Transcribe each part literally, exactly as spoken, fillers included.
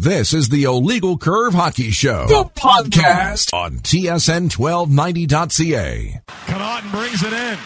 This is the Illegal Curve Hockey Show, the podcast on T S N twelve ninety dot C A. Connaughton brings it in.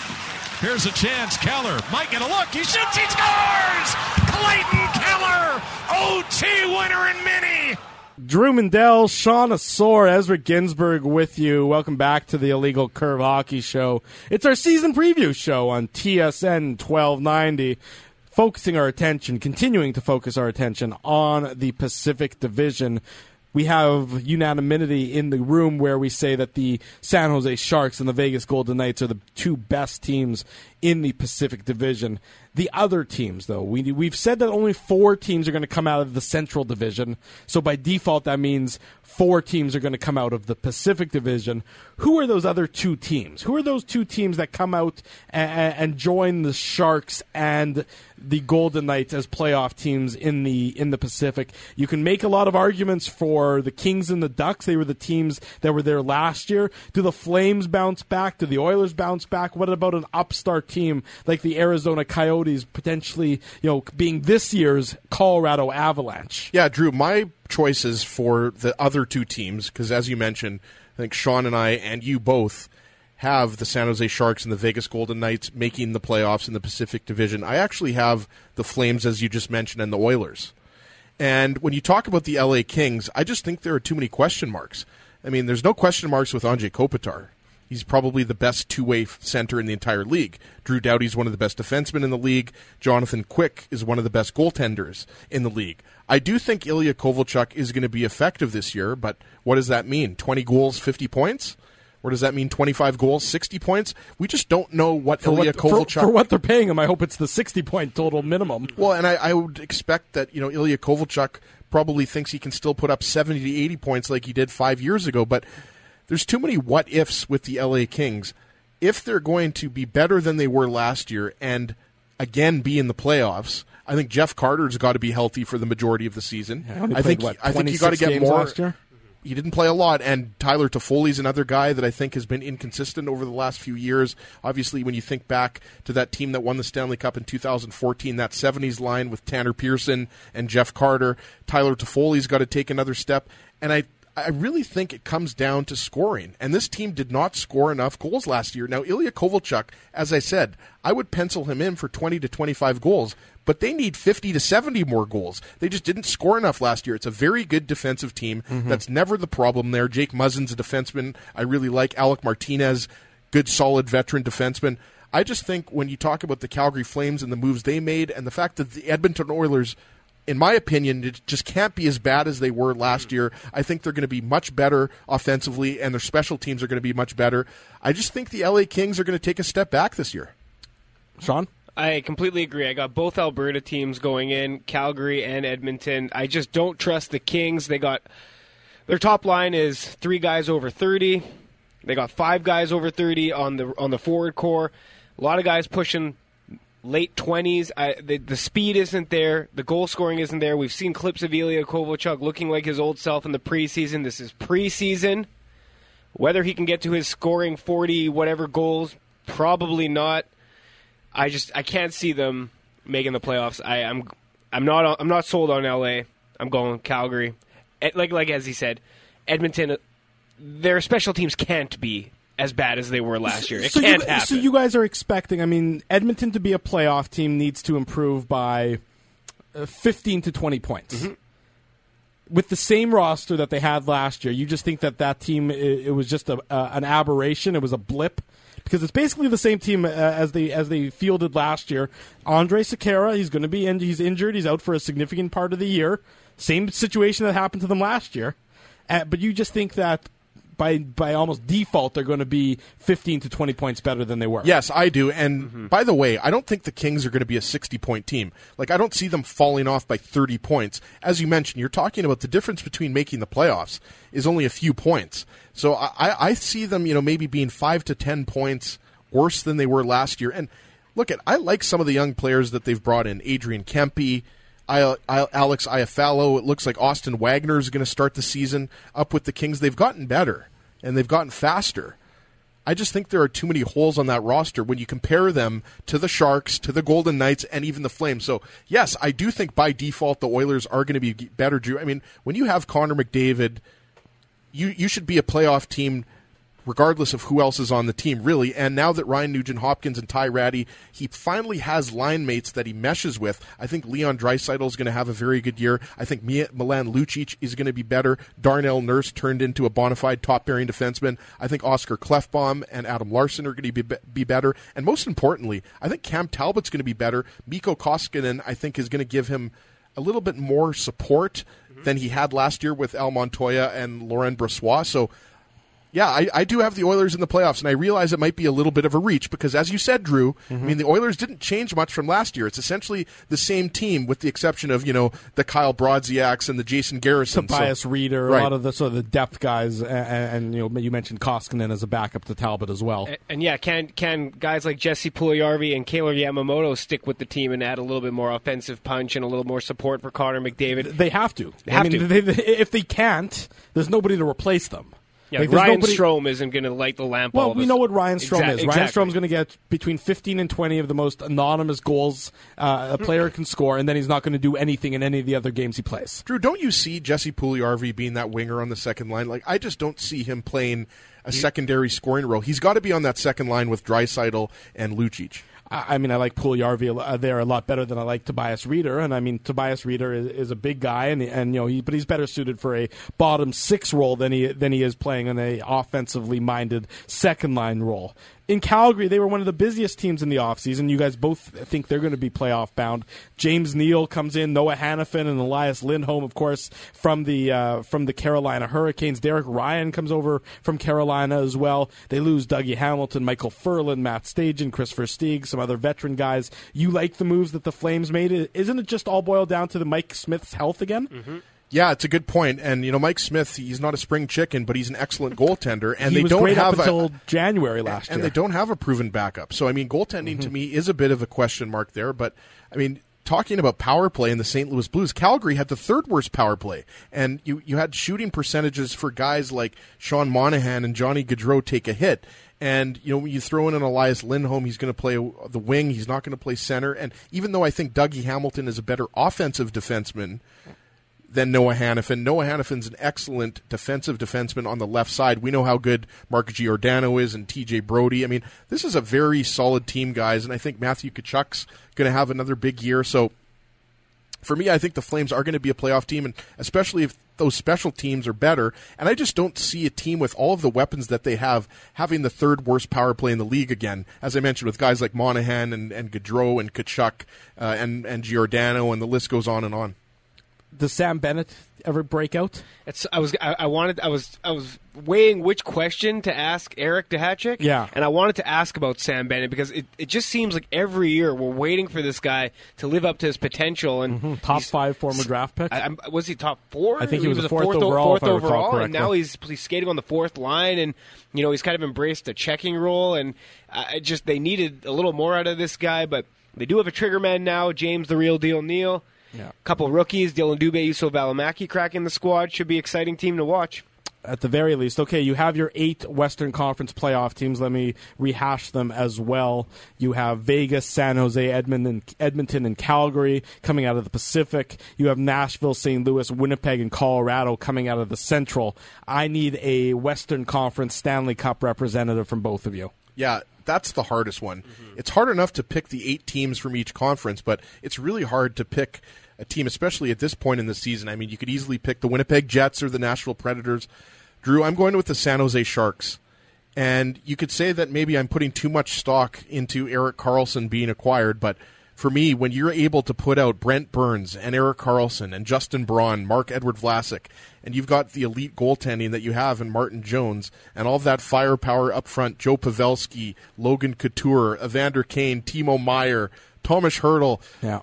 Here's a chance. Keller might get a look. He shoots. He scores! Clayton Keller! O T winner in mini! Drew Mandel, Sean Asor, Ezra Ginsburg with you. Welcome back to the Illegal Curve Hockey Show. It's our season preview show on T S N twelve ninety. Focusing our attention, continuing to focus our attention on the Pacific Division. We have unanimity in the room where we say that the San Jose Sharks and the Vegas Golden Knights are the two best teams in the Pacific Division. The other teams, though, we, we've said that only four teams are going to come out of the Central Division. So by default, that means four teams are going to come out of the Pacific Division. Who are those other two teams? Who are those two teams that come out and, and join the Sharks and the Golden Knights as playoff teams in the in the Pacific? You can make a lot of arguments for the Kings and the Ducks. They were the teams that were there last year. Do the Flames bounce back? Do the Oilers bounce back? What about an upstart team like the Arizona Coyotes, potentially, you know, being this year's Colorado Avalanche? Yeah, Drew, my choices for the other two teams, because as you mentioned, I think Sean and I and you both have the San Jose Sharks and the Vegas Golden Knights making the playoffs in the Pacific Division. I actually have the Flames, as you just mentioned, and the Oilers. And when you talk about the L A Kings, I just think there are too many question marks. I mean, there's no question marks with Anze Kopitar. He's probably the best two-way center in the entire league. Drew Doughty's one of the best defensemen in the league. Jonathan Quick is one of the best goaltenders in the league. I do think Ilya Kovalchuk is going to be effective this year, but what does that mean? twenty goals, fifty points? Or does that mean twenty-five goals, sixty points? We just don't know what for Ilya what, Kovalchuk... For, for what they're paying him, I hope it's the sixty-point total minimum. Well, and I, I would expect that, you know, Ilya Kovalchuk probably thinks he can still put up seventy to eighty points like he did five years ago, but there's too many what-ifs with the L A Kings. If they're going to be better than they were last year and, again, be in the playoffs, I think Jeff Carter's got to be healthy for the majority of the season. Yeah, I played, think what, I think you got to get more. Last year? He didn't play a lot, and Tyler Toffoli's another guy that I think has been inconsistent over the last few years. Obviously, when you think back to that team that won the Stanley Cup in two thousand fourteen, that seventies line with Tanner Pearson and Jeff Carter, Tyler Toffoli's got to take another step, and I I really think it comes down to scoring. And this team did not score enough goals last year. Now, Ilya Kovalchuk, as I said, I would pencil him in for twenty to twenty-five goals, but they need fifty to seventy more goals. They just didn't score enough last year. It's a very good defensive team. Mm-hmm. That's never the problem there. Jake Muzzin's a defenseman I really like. Alec Martinez, good, solid veteran defenseman. I just think when you talk about the Calgary Flames and the moves they made and the fact that the Edmonton Oilers, in my opinion, it just can't be as bad as they were last year. I think they're going to be much better offensively, and their special teams are going to be much better. I just think the L A Kings are going to take a step back this year. Sean? I completely agree. I got both Alberta teams going in, Calgary and Edmonton. I just don't trust the Kings. They got their top line is three guys over thirty. They got five guys over thirty on the on the forward core. A lot of guys pushing late twenties. I, the, the speed isn't there. The goal scoring isn't there. We've seen clips of Ilya Kovalchuk looking like his old self in the preseason. This is preseason. Whether he can get to his scoring forty whatever goals, probably not. I just I can't see them making the playoffs. I, I'm I'm not I'm not sold on L A. I'm going Calgary. Like like as he said, Edmonton. Their special teams can't be as bad as they were last year. It so can't you, happen. So you guys are expecting, I mean, Edmonton to be a playoff team needs to improve by uh, fifteen to twenty points. Mm-hmm. With the same roster that they had last year, you just think that that team, it, it was just a, uh, an aberration, it was a blip? Because it's basically the same team uh, as they as they fielded last year. Andre Sekera, he's going to be in, he's injured, he's out for a significant part of the year. Same situation that happened to them last year. Uh, but you just think that by by almost default, they're going to be fifteen to twenty points better than they were. Yes, I do. And mm-hmm. by the way, I don't think the Kings are going to be a sixty-point team. Like, I don't see them falling off by thirty points. As you mentioned, you're talking about the difference between making the playoffs is only a few points. So I, I see them, you know, maybe being five to ten points worse than they were last year. And look, at I like some of the young players that they've brought in. Adrian Kempe, I, I, Alex Iafallo. It looks like Austin Wagner is going to start the season up with the Kings. They've gotten better, and they've gotten faster. I just think there are too many holes on that roster when you compare them to the Sharks, to the Golden Knights, and even the Flames. So, yes, I do think by default the Oilers are going to be better, Drew. I mean, when you have Connor McDavid, you, you should be a playoff team regardless of who else is on the team, really. And now that Ryan Nugent-Hopkins and Ty Rattie, he finally has line mates that he meshes with. I think Leon Draisaitl is going to have a very good year. I think Milan Lucic is going to be better. Darnell Nurse turned into a bona fide top-pairing defenseman. I think Oscar Klefbom and Adam Larson are going to be, be better. And most importantly, I think Cam Talbot's going to be better. Mikko Koskinen, I think, is going to give him a little bit more support mm-hmm. than he had last year with Al Montoya and Laurent Brossoit. So, yeah, I, I do have the Oilers in the playoffs, and I realize it might be a little bit of a reach because, as you said, Drew, mm-hmm. I mean, the Oilers didn't change much from last year. It's essentially the same team with the exception of, you know, the Kyle Brodziaks and the Jason Garrison. Tobias so, Reeder, right. a lot of the sort of the depth guys, and, and you know, you mentioned Koskinen as a backup to Talbot as well. And, and yeah, can can guys like Jesse Puljujarvi and Kaylor Yamamoto stick with the team and add a little bit more offensive punch and a little more support for Connor McDavid? They have to. They have I mean, to. They, they, if they can't, there's nobody to replace them. Yeah, like, Ryan nobody... Strome isn't going to light the lamp. Well, all of we us. know what Ryan Strome Exa- is. exactly. Ryan Strome's going to get between fifteen and twenty of the most anonymous goals uh, a player can score, and then he's not going to do anything in any of the other games he plays. Drew, don't you see Jesse Puljujarvi being that winger on the second line? Like, I just don't see him playing a secondary scoring role. He's got to be on that second line with Draisaitl and Lucic. I mean, I like Puljujarvi there a lot better than I like Tobias Reeder, and I mean, Tobias Reeder is, is a big guy, and and you know, he, but he's better suited for a bottom six role than he than he is playing in a offensively minded second line role. In Calgary, they were one of the busiest teams in the offseason. You guys both think they're going to be playoff bound. James Neal comes in, Noah Hannafin and Elias Lindholm, of course, from the uh, from the Carolina Hurricanes. Derek Ryan comes over from Carolina as well. They lose Dougie Hamilton, Michael Furlan, Matt Stajan, Christopher Stieg, some other veteran guys. You like the moves that the Flames made? Isn't it just all boiled down to the Mike Smith's health again? Mm-hmm. Yeah, it's a good point. And, you know, Mike Smith, he's not a spring chicken, but he's an excellent goaltender. And he they was don't great have up until a, January last and year. And they don't have a proven backup. So, I mean, goaltending mm-hmm. to me is a bit of a question mark there. But, I mean, talking about power play in the Saint Louis Blues, Calgary had the third worst power play. And you, you had shooting percentages for guys like Sean Monahan and Johnny Gaudreau take a hit. And, you know, when you throw in an Elias Lindholm, he's going to play the wing. He's not going to play center. And even though I think Dougie Hamilton is a better offensive defenseman than Noah Hannafin. Noah Hannafin's an excellent defensive defenseman on the left side. We know how good Mark Giordano is and T J Brody. I mean, this is a very solid team, guys, and I think Matthew Tkachuk's going to have another big year. So, for me, I think the Flames are going to be a playoff team, and especially if those special teams are better. And I just don't see a team with all of the weapons that they have having the third worst power play in the league again. As I mentioned, with guys like Monahan and, and Gaudreau and Tkachuk uh, and, and Giordano, and the list goes on and on. Does Sam Bennett ever break out? It's, I was I, I wanted I was I was weighing which question to ask Eric Duhatschek. Yeah. And I wanted to ask about Sam Bennett because it, it just seems like every year we're waiting for this guy to live up to his potential. And mm-hmm. Top five former draft pick. I, I, was he top four? I think he, he was, was a fourth, fourth overall. Fourth overall, correctly. And now he's, he's skating on the fourth line, and you know he's kind of embraced a checking role. And I just they needed a little more out of this guy, but they do have a trigger man now, James the Real Deal Neal. Yeah. A couple of rookies, Dylan Dubé, Yusuf Valimaki cracking the squad. Should be an exciting team to watch. At the very least. Okay, you have your eight Western Conference playoff teams. Let me rehash them as well. You have Vegas, San Jose, Edmonton, Edmonton, and Calgary coming out of the Pacific. You have Nashville, Saint Louis, Winnipeg, and Colorado coming out of the Central. I need a Western Conference Stanley Cup representative from both of you. Yeah, that's the hardest one. Mm-hmm. It's hard enough to pick the eight teams from each conference, but it's really hard to pick a team, especially at this point in the season. I mean, you could easily pick the Winnipeg Jets or the Nashville Predators. Drew, I'm going with the San Jose Sharks. And you could say that maybe I'm putting too much stock into Erik Karlsson being acquired, but for me, when you're able to put out Brent Burns and Erik Karlsson and Justin Braun, Mark-Edward Vlasic, and you've got the elite goaltending that you have in Martin Jones, and all of that firepower up front, Joe Pavelski, Logan Couture, Evander Kane, Timo Meier, Tomas Hertl. Yeah.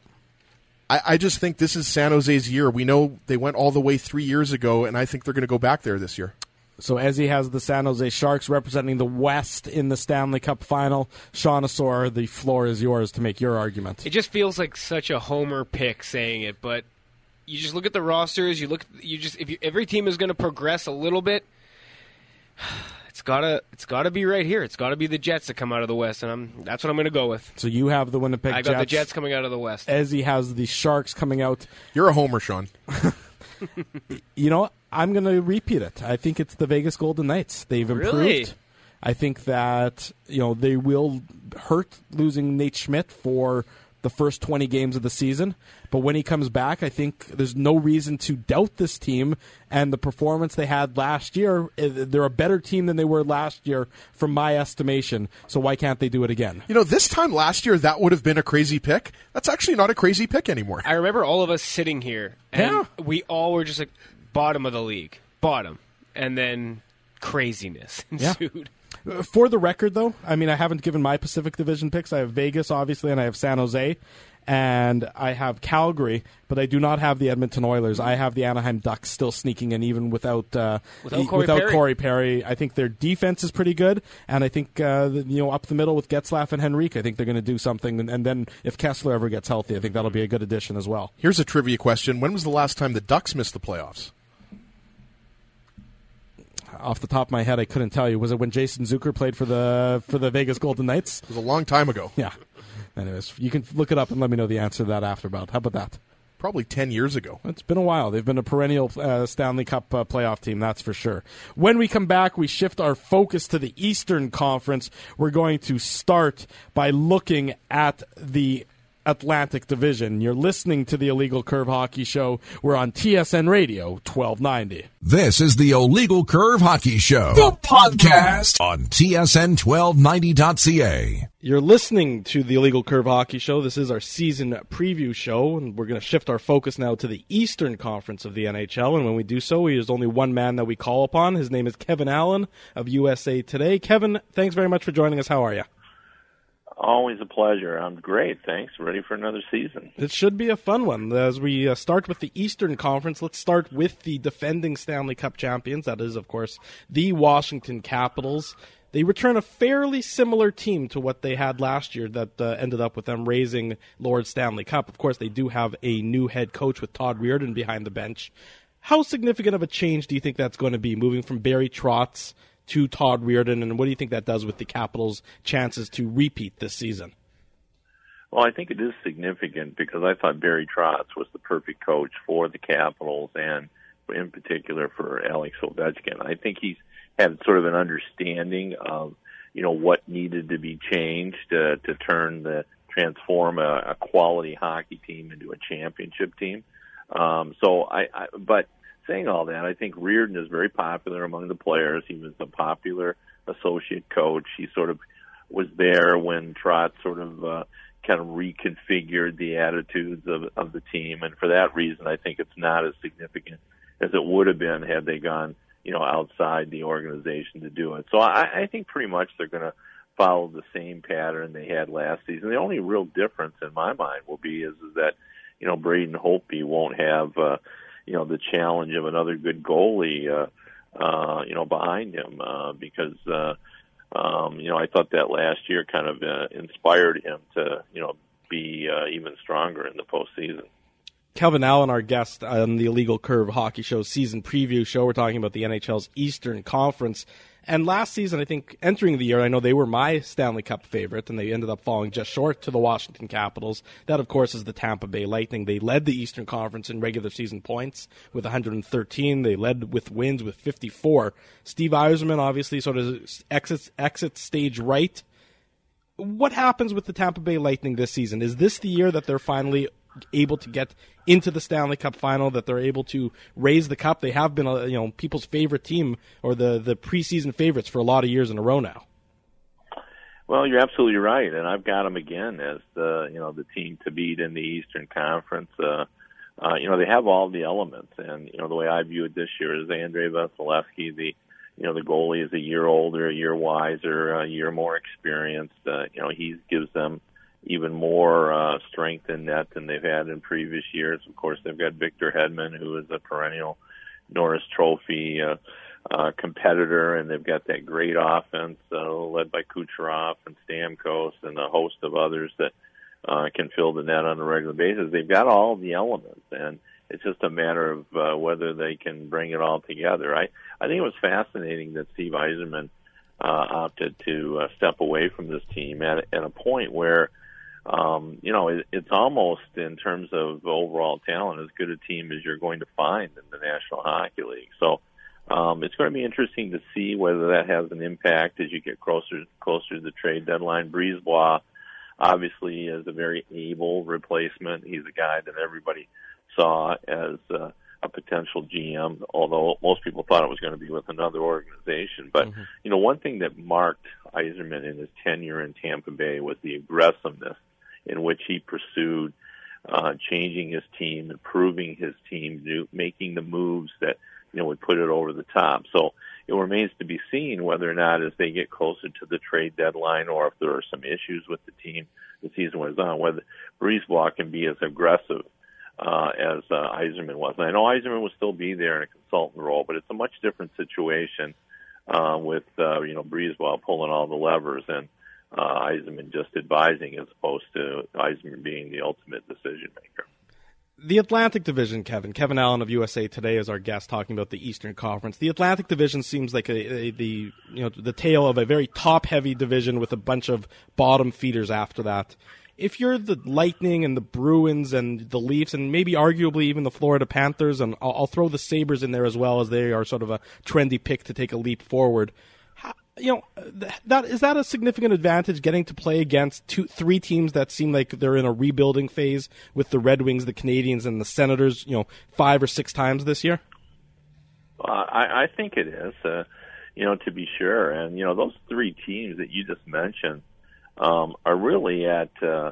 I, I just think this is San Jose's year. We know they went all the way three years ago, and I think they're going to go back there this year. So Ezzy has the San Jose Sharks representing the West in the Stanley Cup final. Sean Asor, the floor is yours to make your argument. It just feels like such a homer pick saying it, but you just look at the rosters. You look, you just if you, every team is going to progress a little bit. it's gotta it's gotta be right here. It's gotta be the Jets that come out of the West, and I'm that's what I'm gonna go with. So you have the Winnipeg I got Jets. the Jets coming out of the West. Ezzy has the Sharks coming out. You're a homer, Sean. You know, I'm going to repeat it. I think it's the Vegas Golden Knights. They've improved. Really? I think that, you know, they will hurt losing Nate Schmidt for the first twenty games of the season. But when he comes back, I think there's no reason to doubt this team and the performance they had last year. They're a better team than they were last year, from my estimation. So why can't they do it again? You know, this time last year, that would have been a crazy pick. That's actually not a crazy pick anymore. I remember all of us sitting here, and Yeah. we all were just like, bottom of the league. Bottom. And then craziness ensued. Yeah. For the record, though, I mean, I haven't given my Pacific Division picks. I have Vegas, obviously, and I have San Jose, and I have Calgary, but I do not have the Edmonton Oilers. I have the Anaheim Ducks still sneaking in, even without uh, Without e- Corey without Perry. Corey Perry. I think their defense is pretty good, and I think uh, the- you know up the middle with Getzlaff and Henrique, I think they're going to do something. And, and then if Kessler ever gets healthy, I think that'll be a good addition as well. Here's a trivia question. When was the last time the Ducks missed the playoffs? Off the top of my head, I couldn't tell you. Was it when Jason Zucker played for the for the Vegas Golden Knights? It was a long time ago. Yeah. Anyways, you can look it up and let me know the answer to that after about. How about that? Probably ten years ago. It's been a while. They've been a perennial uh, Stanley Cup uh, playoff team, that's for sure. When we come back, we shift our focus to the Eastern Conference. We're going to start by looking at the Atlantic Division. You're listening to the Illegal Curve Hockey Show. We're on T S N Radio twelve ninety. This is the Illegal Curve Hockey Show, the podcast on T S N twelve ninety dot C A. You're listening to the Illegal Curve Hockey Show. This is our season preview show, and we're going to shift our focus now to the Eastern Conference of the N H L. And when we do so, there's only one man that we call upon. His name is Kevin Allen of U S A Today. Kevin, thanks very much for joining us. How are you? Always a pleasure. I'm great, thanks. Ready for another season. It should be a fun one. As we uh, start with the Eastern Conference, let's start with the defending Stanley Cup champions. That is, of course, the Washington Capitals. They return a fairly similar team to what they had last year that uh, ended up with them raising Lord Stanley Cup. Of course, they do have a new head coach with Todd Reirden behind the bench. How significant of a change do you think that's going to be, moving from Barry Trotz to Todd Reirden, and what do you think that does with the Capitals' chances to repeat this season? Well, I think it is significant because I thought Barry Trotz was the perfect coach for the Capitals and in particular for Alex Ovechkin. I think he's had sort of an understanding of, you know, what needed to be changed uh, to turn the transform a, a quality hockey team into a championship team. Um, so I, I, but saying all that, I think Reirden is very popular among the players. He was a popular associate coach. He sort of was there when Trotz sort of uh, kind of reconfigured the attitudes of, of the team, and for that reason, I think it's not as significant as it would have been had they gone, you know, outside the organization to do it. So I, I think pretty much they're going to follow the same pattern they had last season. The only real difference in my mind will be is, is that, you know, Braden Holtby won't have, uh, you know, the challenge of another good goalie, uh, uh, you know, behind him, uh, because, uh, um, you know, I thought that last year kind of uh, inspired him to, you know, be uh, even stronger in the postseason. Kevin Allen, our guest on the Illegal Curve Hockey Show season preview show. We're talking about the N H L's Eastern Conference. And last season, I think, entering the year, I know they were my Stanley Cup favorite, and they ended up falling just short to the Washington Capitals. That, of course, is the Tampa Bay Lightning. They led the Eastern Conference in regular season points with one hundred thirteen. They led with wins with fifty-four. Steve Yzerman obviously sort of exits, exits stage right. What happens with the Tampa Bay Lightning this season? Is this the year that they're finally able to get into the Stanley Cup final, that they're able to raise the cup? They have been, a, you know, people's favorite team, or the, the preseason favorites for a lot of years in a row now. Well, you're absolutely right, and I've got them again as the, you know, the team to beat in the Eastern Conference. Uh, uh, you know, they have all the elements, and, you know, the way I view it this year is Andrei Vasilevsky, the, you know, the goalie is a year older, a year wiser, a year more experienced. Uh, you know, he gives them even more uh, strength in net than they've had in previous years. Of course, they've got Victor Hedman, who is a perennial Norris Trophy uh, uh, competitor, and they've got that great offense uh, led by Kucherov and Stamkos and a host of others that uh, can fill the net on a regular basis. They've got all the elements, and it's just a matter of uh, whether they can bring it all together. I, I think it was fascinating that Steve Yzerman uh, opted to uh, step away from this team at, at a point where, um, you know, it, it's almost, in terms of overall talent, as good a team as you're going to find in the National Hockey League. So um, it's going to be interesting to see whether that has an impact as you get closer closer to the trade deadline. Brisebois obviously is a very able replacement. He's a guy that everybody saw as uh, a potential G M, although most people thought it was going to be with another organization. But, mm-hmm. you know, one thing that marked Yzerman in his tenure in Tampa Bay was the aggressiveness in which he pursued uh, changing his team, improving his team, do, making the moves that, you know, would put it over the top. So it remains to be seen whether or not, as they get closer to the trade deadline, or if there are some issues with the team the season was on, whether Brisebois can be as aggressive uh, as uh, Yzerman was. And I know Yzerman will still be there in a consultant role, but it's a much different situation uh, with, uh, you know, Brisebois pulling all the levers and uh, Yzerman just advising, as opposed to Yzerman being the ultimate decision maker. The Atlantic Division, Kevin. Kevin Allen of U S A Today is our guest, talking about the Eastern Conference. The Atlantic Division seems like a, a, the you know the tale of a very top-heavy division with a bunch of bottom feeders after that. If you're the Lightning and the Bruins and the Leafs and maybe arguably even the Florida Panthers, and I'll, I'll throw the Sabres in there as well, as they are sort of a trendy pick to take a leap forward. How, you know, that is that a significant advantage, getting to play against two, three teams that seem like they're in a rebuilding phase, with the Red Wings, the Canadiens, and the Senators, you know, five or six times this year? Uh, I, I think it is, uh, you know, to be sure. And, you know, those three teams that you just mentioned um, are really at uh,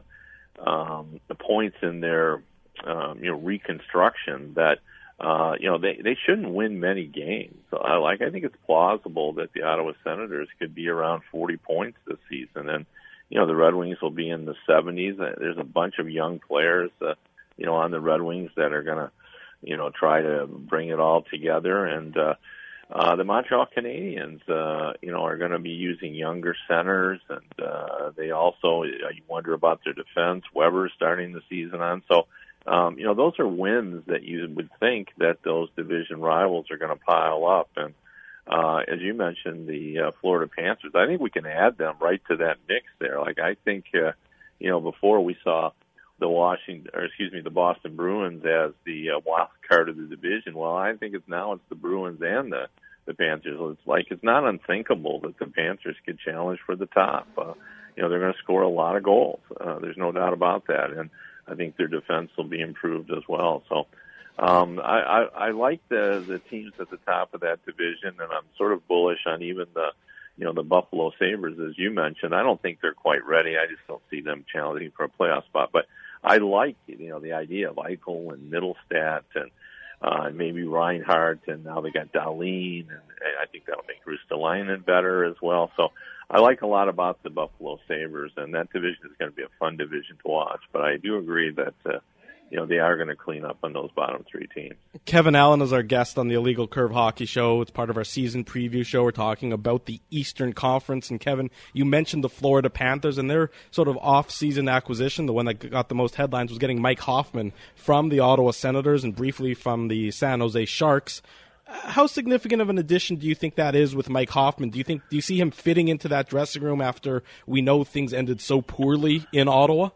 um, the points in their, um, you know, reconstruction that, Uh, you know, they, they shouldn't win many games. So I like, I think it's plausible that the Ottawa Senators could be around forty points this season. And, you know, the Red Wings will be in the seventies. There's a bunch of young players, uh, you know, on the Red Wings that are going to, you know, try to bring it all together. And, uh, uh, the Montreal Canadiens, uh, you know, are going to be using younger centers. And, uh, they also, you wonder about their defense. Weber starting the season on. So, Um, you know, those are wins that you would think that those division rivals are going to pile up. And uh, as you mentioned, the uh, Florida Panthers, I think we can add them right to that mix there. Like, I think, uh, you know, before we saw the Washington, or excuse me, the Boston Bruins as the uh, wild card of the division. Well, I think it's now it's the Bruins and the, the Panthers. It's like, it's not unthinkable that the Panthers could challenge for the top. Uh, you know, they're going to score a lot of goals. Uh, there's no doubt about that. And I think their defense will be improved as well. So um, I, I, I like the, the teams at the top of that division, and I'm sort of bullish on even the, you know, the Buffalo Sabres, as you mentioned. I don't think they're quite ready. I just don't see them challenging for a playoff spot. But I like, you know, the idea of Eichel and Middlestat and uh, maybe Reinhart, and now they got Dahlin, and I think that'll make Ristolainen better as well. So I like a lot about the Buffalo Sabres, and that division is going to be a fun division to watch. But I do agree that, uh, you know, they are going to clean up on those bottom three teams. Kevin Allen is our guest on the Illegal Curve Hockey Show. It's part of our season preview show. We're talking about the Eastern Conference. And, Kevin, you mentioned the Florida Panthers, and their sort of off-season acquisition, the one that got the most headlines, was getting Mike Hoffman from the Ottawa Senators and briefly from the San Jose Sharks. How significant of an addition do you think that is with Mike Hoffman? Do you think do you see him fitting into that dressing room after we know things ended so poorly in Ottawa?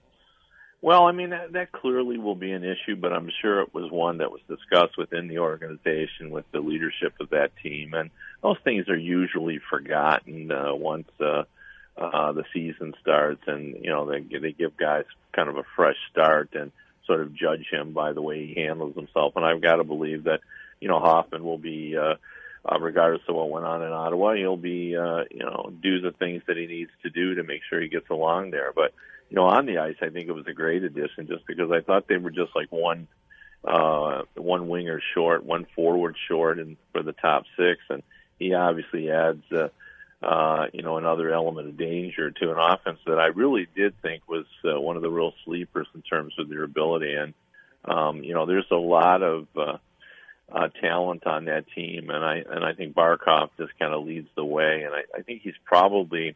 Well, I mean, that, that clearly will be an issue, but I'm sure it was one that was discussed within the organization with the leadership of that team. And those things are usually forgotten uh, once uh, uh, the season starts, and, you know, they, they give guys kind of a fresh start and sort of judge him by the way he handles himself. And I've got to believe that, you know, Hoffman will be, uh, uh, regardless of what went on in Ottawa, he'll be, uh, you know, do the things that he needs to do to make sure he gets along there. But, you know, on the ice, I think it was a great addition just because I thought they were just like one, uh, one winger short, one forward short, and for the top six. And he obviously adds, uh, uh, you know, another element of danger to an offense that I really did think was uh, one of the real sleepers in terms of their ability. And, um, you know, there's a lot of, uh, Uh, talent on that team, and I and I think Barkov just kind of leads the way, and I, I think he's probably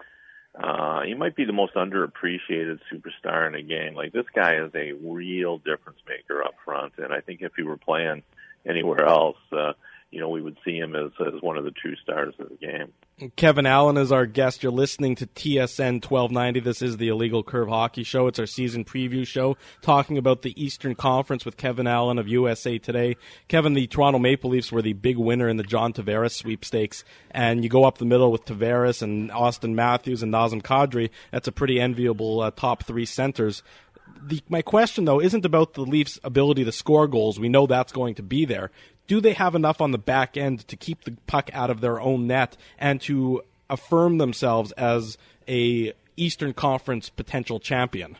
uh, he might be the most underappreciated superstar in the game. Like, this guy is a real difference maker up front, and I think if he were playing anywhere else, uh, you know, we would see him as as one of the true stars of the game. Kevin Allen is our guest. You're listening to T S N twelve ninety. This is the Illegal Curve Hockey Show. It's our season preview show, talking about the Eastern Conference with Kevin Allen of U S A Today. Kevin, the Toronto Maple Leafs were the big winner in the John Tavares sweepstakes, and you go up the middle with Tavares and Austin Matthews and Nazem Kadri. That's a pretty enviable uh, top three centers. The, my question, though, isn't about the Leafs' ability to score goals. We know that's going to be there. Do they have enough on the back end to keep the puck out of their own net and to affirm themselves as a Eastern Conference potential champion?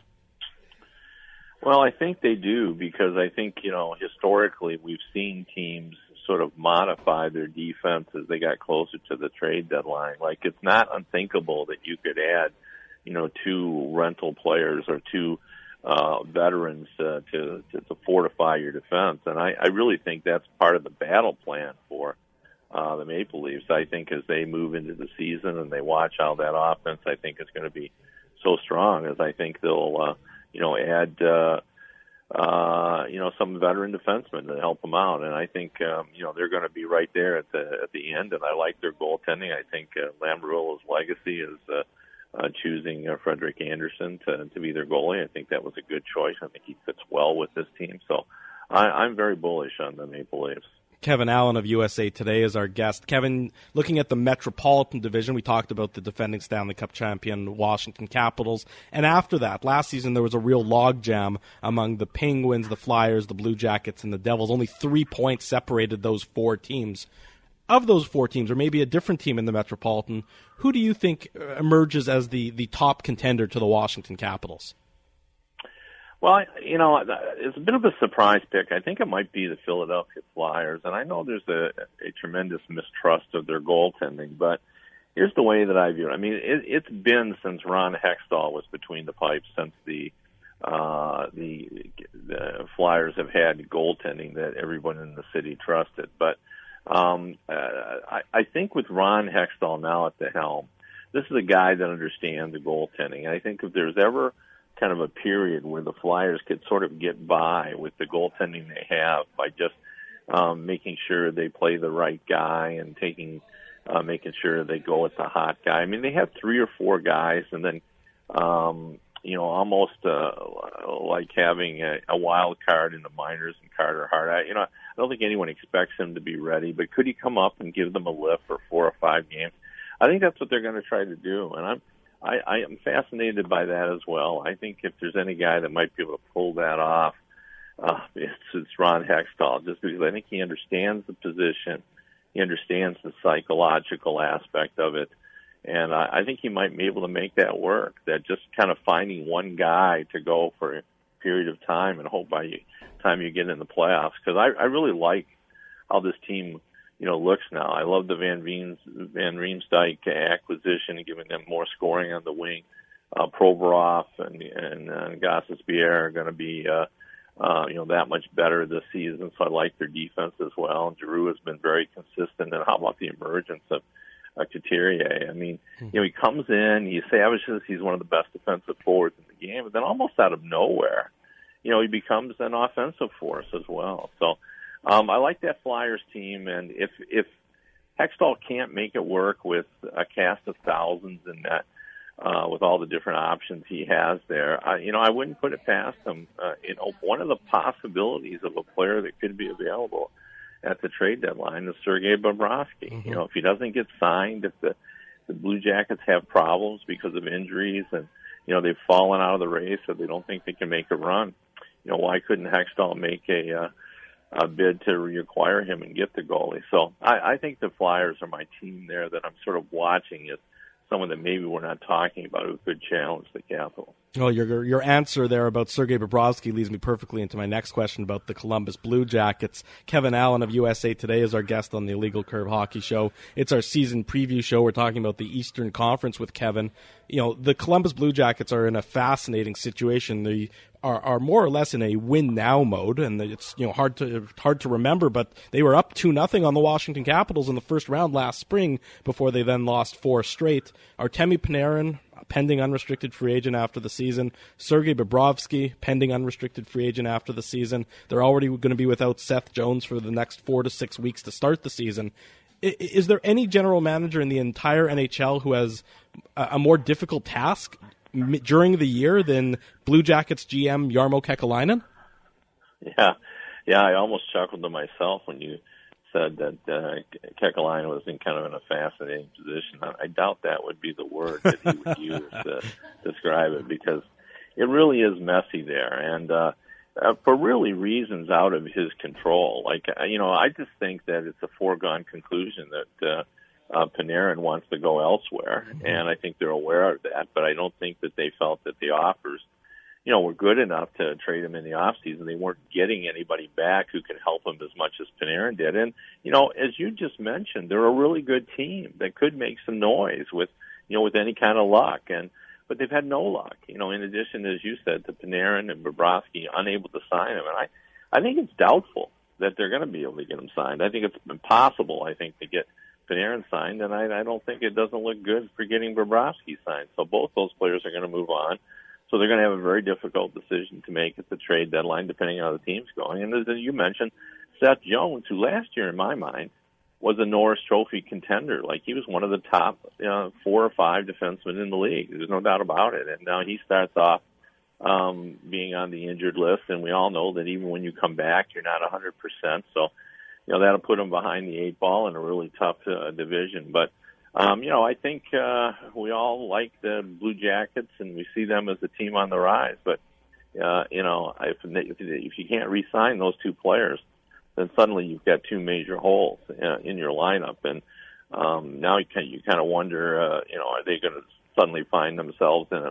Well, I think they do, because I think, you know, historically we've seen teams sort of modify their defense as they got closer to the trade deadline. Like, it's not unthinkable that you could add, you know, two rental players or two Uh, veterans uh, to, to to fortify your defense, and I, I really think that's part of the battle plan for uh, the Maple Leafs. I think as they move into the season and they watch how that offense, I think is going to be so strong. As I think they'll uh, you know add uh, uh, you know some veteran defensemen to help them out, and I think um, you know they're going to be right there at the at the end. And I like their goaltending. I think uh, Lamoriello's legacy is. Uh, Uh, choosing uh, Frederick Anderson to, to be their goalie. I think that was a good choice. I think he fits well with this team. So I, I'm very bullish on the Maple Leafs. Kevin Allen of U S A Today is our guest. Kevin, looking at the Metropolitan Division, we talked about the defending Stanley Cup champion Washington Capitals. And after that, last season there was a real logjam among the Penguins, the Flyers, the Blue Jackets, and the Devils. Only three points separated those four teams. Of those four teams, or maybe a different team in the Metropolitan, who do you think emerges as the, the top contender to the Washington Capitals? Well, you know, it's a bit of a surprise pick. I think it might be the Philadelphia Flyers, and I know there's a, a tremendous mistrust of their goaltending, but here's the way that I view it. I mean, it, it's been since Ron Hextall was between the pipes, since the uh, the, the Flyers have had goaltending that everyone in the city trusted, but Um, uh, I, I think with Ron Hextall now at the helm, this is a guy that understands the goaltending. I think if there's ever kind of a period where the Flyers could sort of get by with the goaltending they have by just um, making sure they play the right guy and taking, uh, making sure they go at the hot guy. I mean, they have three or four guys, and then, um, you know, almost uh, like having a, a wild card in the minors and Carter Hart. I, you know, I don't think anyone expects him to be ready, but could he come up and give them a lift for four or five games? I think that's what they're going to try to do, and I'm I, I am fascinated by that as well. I think if there's any guy that might be able to pull that off, uh, it's, it's Ron Hextall, just because I think he understands the position, he understands the psychological aspect of it. And I, I think he might be able to make that work, that just kind of finding one guy to go for a period of time and hope by the time you get in the playoffs. Because I, I really like how this team, you know, looks now. I love the Van Riens, Van Riemsdyk acquisition, giving them more scoring on the wing. Uh, Provorov and, and uh, Gostisbehere are going to be, uh, uh, you know, that much better this season. So I like their defense as well. And Giroux has been very consistent. And how about the emergence of Uh, Couturier? I mean, you know, he comes in, he establishes he's one of the best defensive forwards in the game, but then almost out of nowhere, you know, he becomes an offensive force as well. So um, I like that Flyers team, and if if Hextall can't make it work with a cast of thousands in that, uh, with all the different options he has there, I, you know, I wouldn't put it past him. Uh, you know, one of the possibilities of a player that could be available at the trade deadline is Sergei Bobrovsky. Mm-hmm. You know, if he doesn't get signed, if the, the Blue Jackets have problems because of injuries and, you know, they've fallen out of the race or they don't think they can make a run, you know, why couldn't Hextall make a, uh, a bid to reacquire him and get the goalie? So I, I think the Flyers are my team there that I'm sort of watching as someone that maybe we're not talking about who could challenge the Capitals. Well, your your answer there about Sergei Bobrovsky leads me perfectly into my next question about the Columbus Blue Jackets. Kevin Allen of U S A Today is our guest on the Illegal Curve Hockey Show. It's our season preview show. We're talking about the Eastern Conference with Kevin. You know, the Columbus Blue Jackets are in a fascinating situation. They are, are more or less in a win-now mode, and it's, you know, hard to hard to remember, but they were up two nothing on the Washington Capitals in the first round last spring before they then lost four straight. Artemi Panarin, pending unrestricted free agent after the season. Sergei Bobrovsky, pending unrestricted free agent after the season. They're already going to be without Seth Jones for the next four to six weeks to start the season. is there any general manager in the entire N H L who has a, a more difficult task m- during the year than Blue Jackets G M Jarmo Kekalainen? Yeah, yeah, I almost chuckled to myself when you said that uh, Kekalainen was in kind of in a fascinating position. I doubt that would be the word that he would use to describe it, because it really is messy there, and uh, uh, for really reasons out of his control. Like, uh, you know, I just think that it's a foregone conclusion that uh, uh, Panarin wants to go elsewhere, mm-hmm. and I think they're aware of that, but I don't think that they felt that the offers, you know, were good enough to trade him in the offseason. They weren't getting anybody back who could help him as much as Panarin did. And, you know, as you just mentioned, they're a really good team that could make some noise with, you know, with any kind of luck. And but they've had no luck, you know, in addition, as you said, to Panarin and Bobrovsky unable to sign him. And I, I think it's doubtful that they're going to be able to get him signed. I think it's impossible, I think, to get Panarin signed, and I, I don't think it doesn't look good for getting Bobrovsky signed. So both those players are going to move on. So they're going to have a very difficult decision to make at the trade deadline, depending on how the team's going. And as you mentioned, Seth Jones, who last year, in my mind, was a Norris Trophy contender. Like, he was one of the top uh, four or five defensemen in the league. There's no doubt about it. And now he starts off um, being on the injured list, and we all know that even when you come back, you're not one hundred percent. So, you know, that'll put him behind the eight ball in a really tough uh, division. But, um, you know, I think uh, we all like the Blue Jackets, and we see them as a team on the rise. But, uh, you know, if, if you can't re-sign those two players, then suddenly you've got two major holes uh, in your lineup. And um, now you, can, you kind of wonder, uh, you know, are they going to suddenly find themselves in a,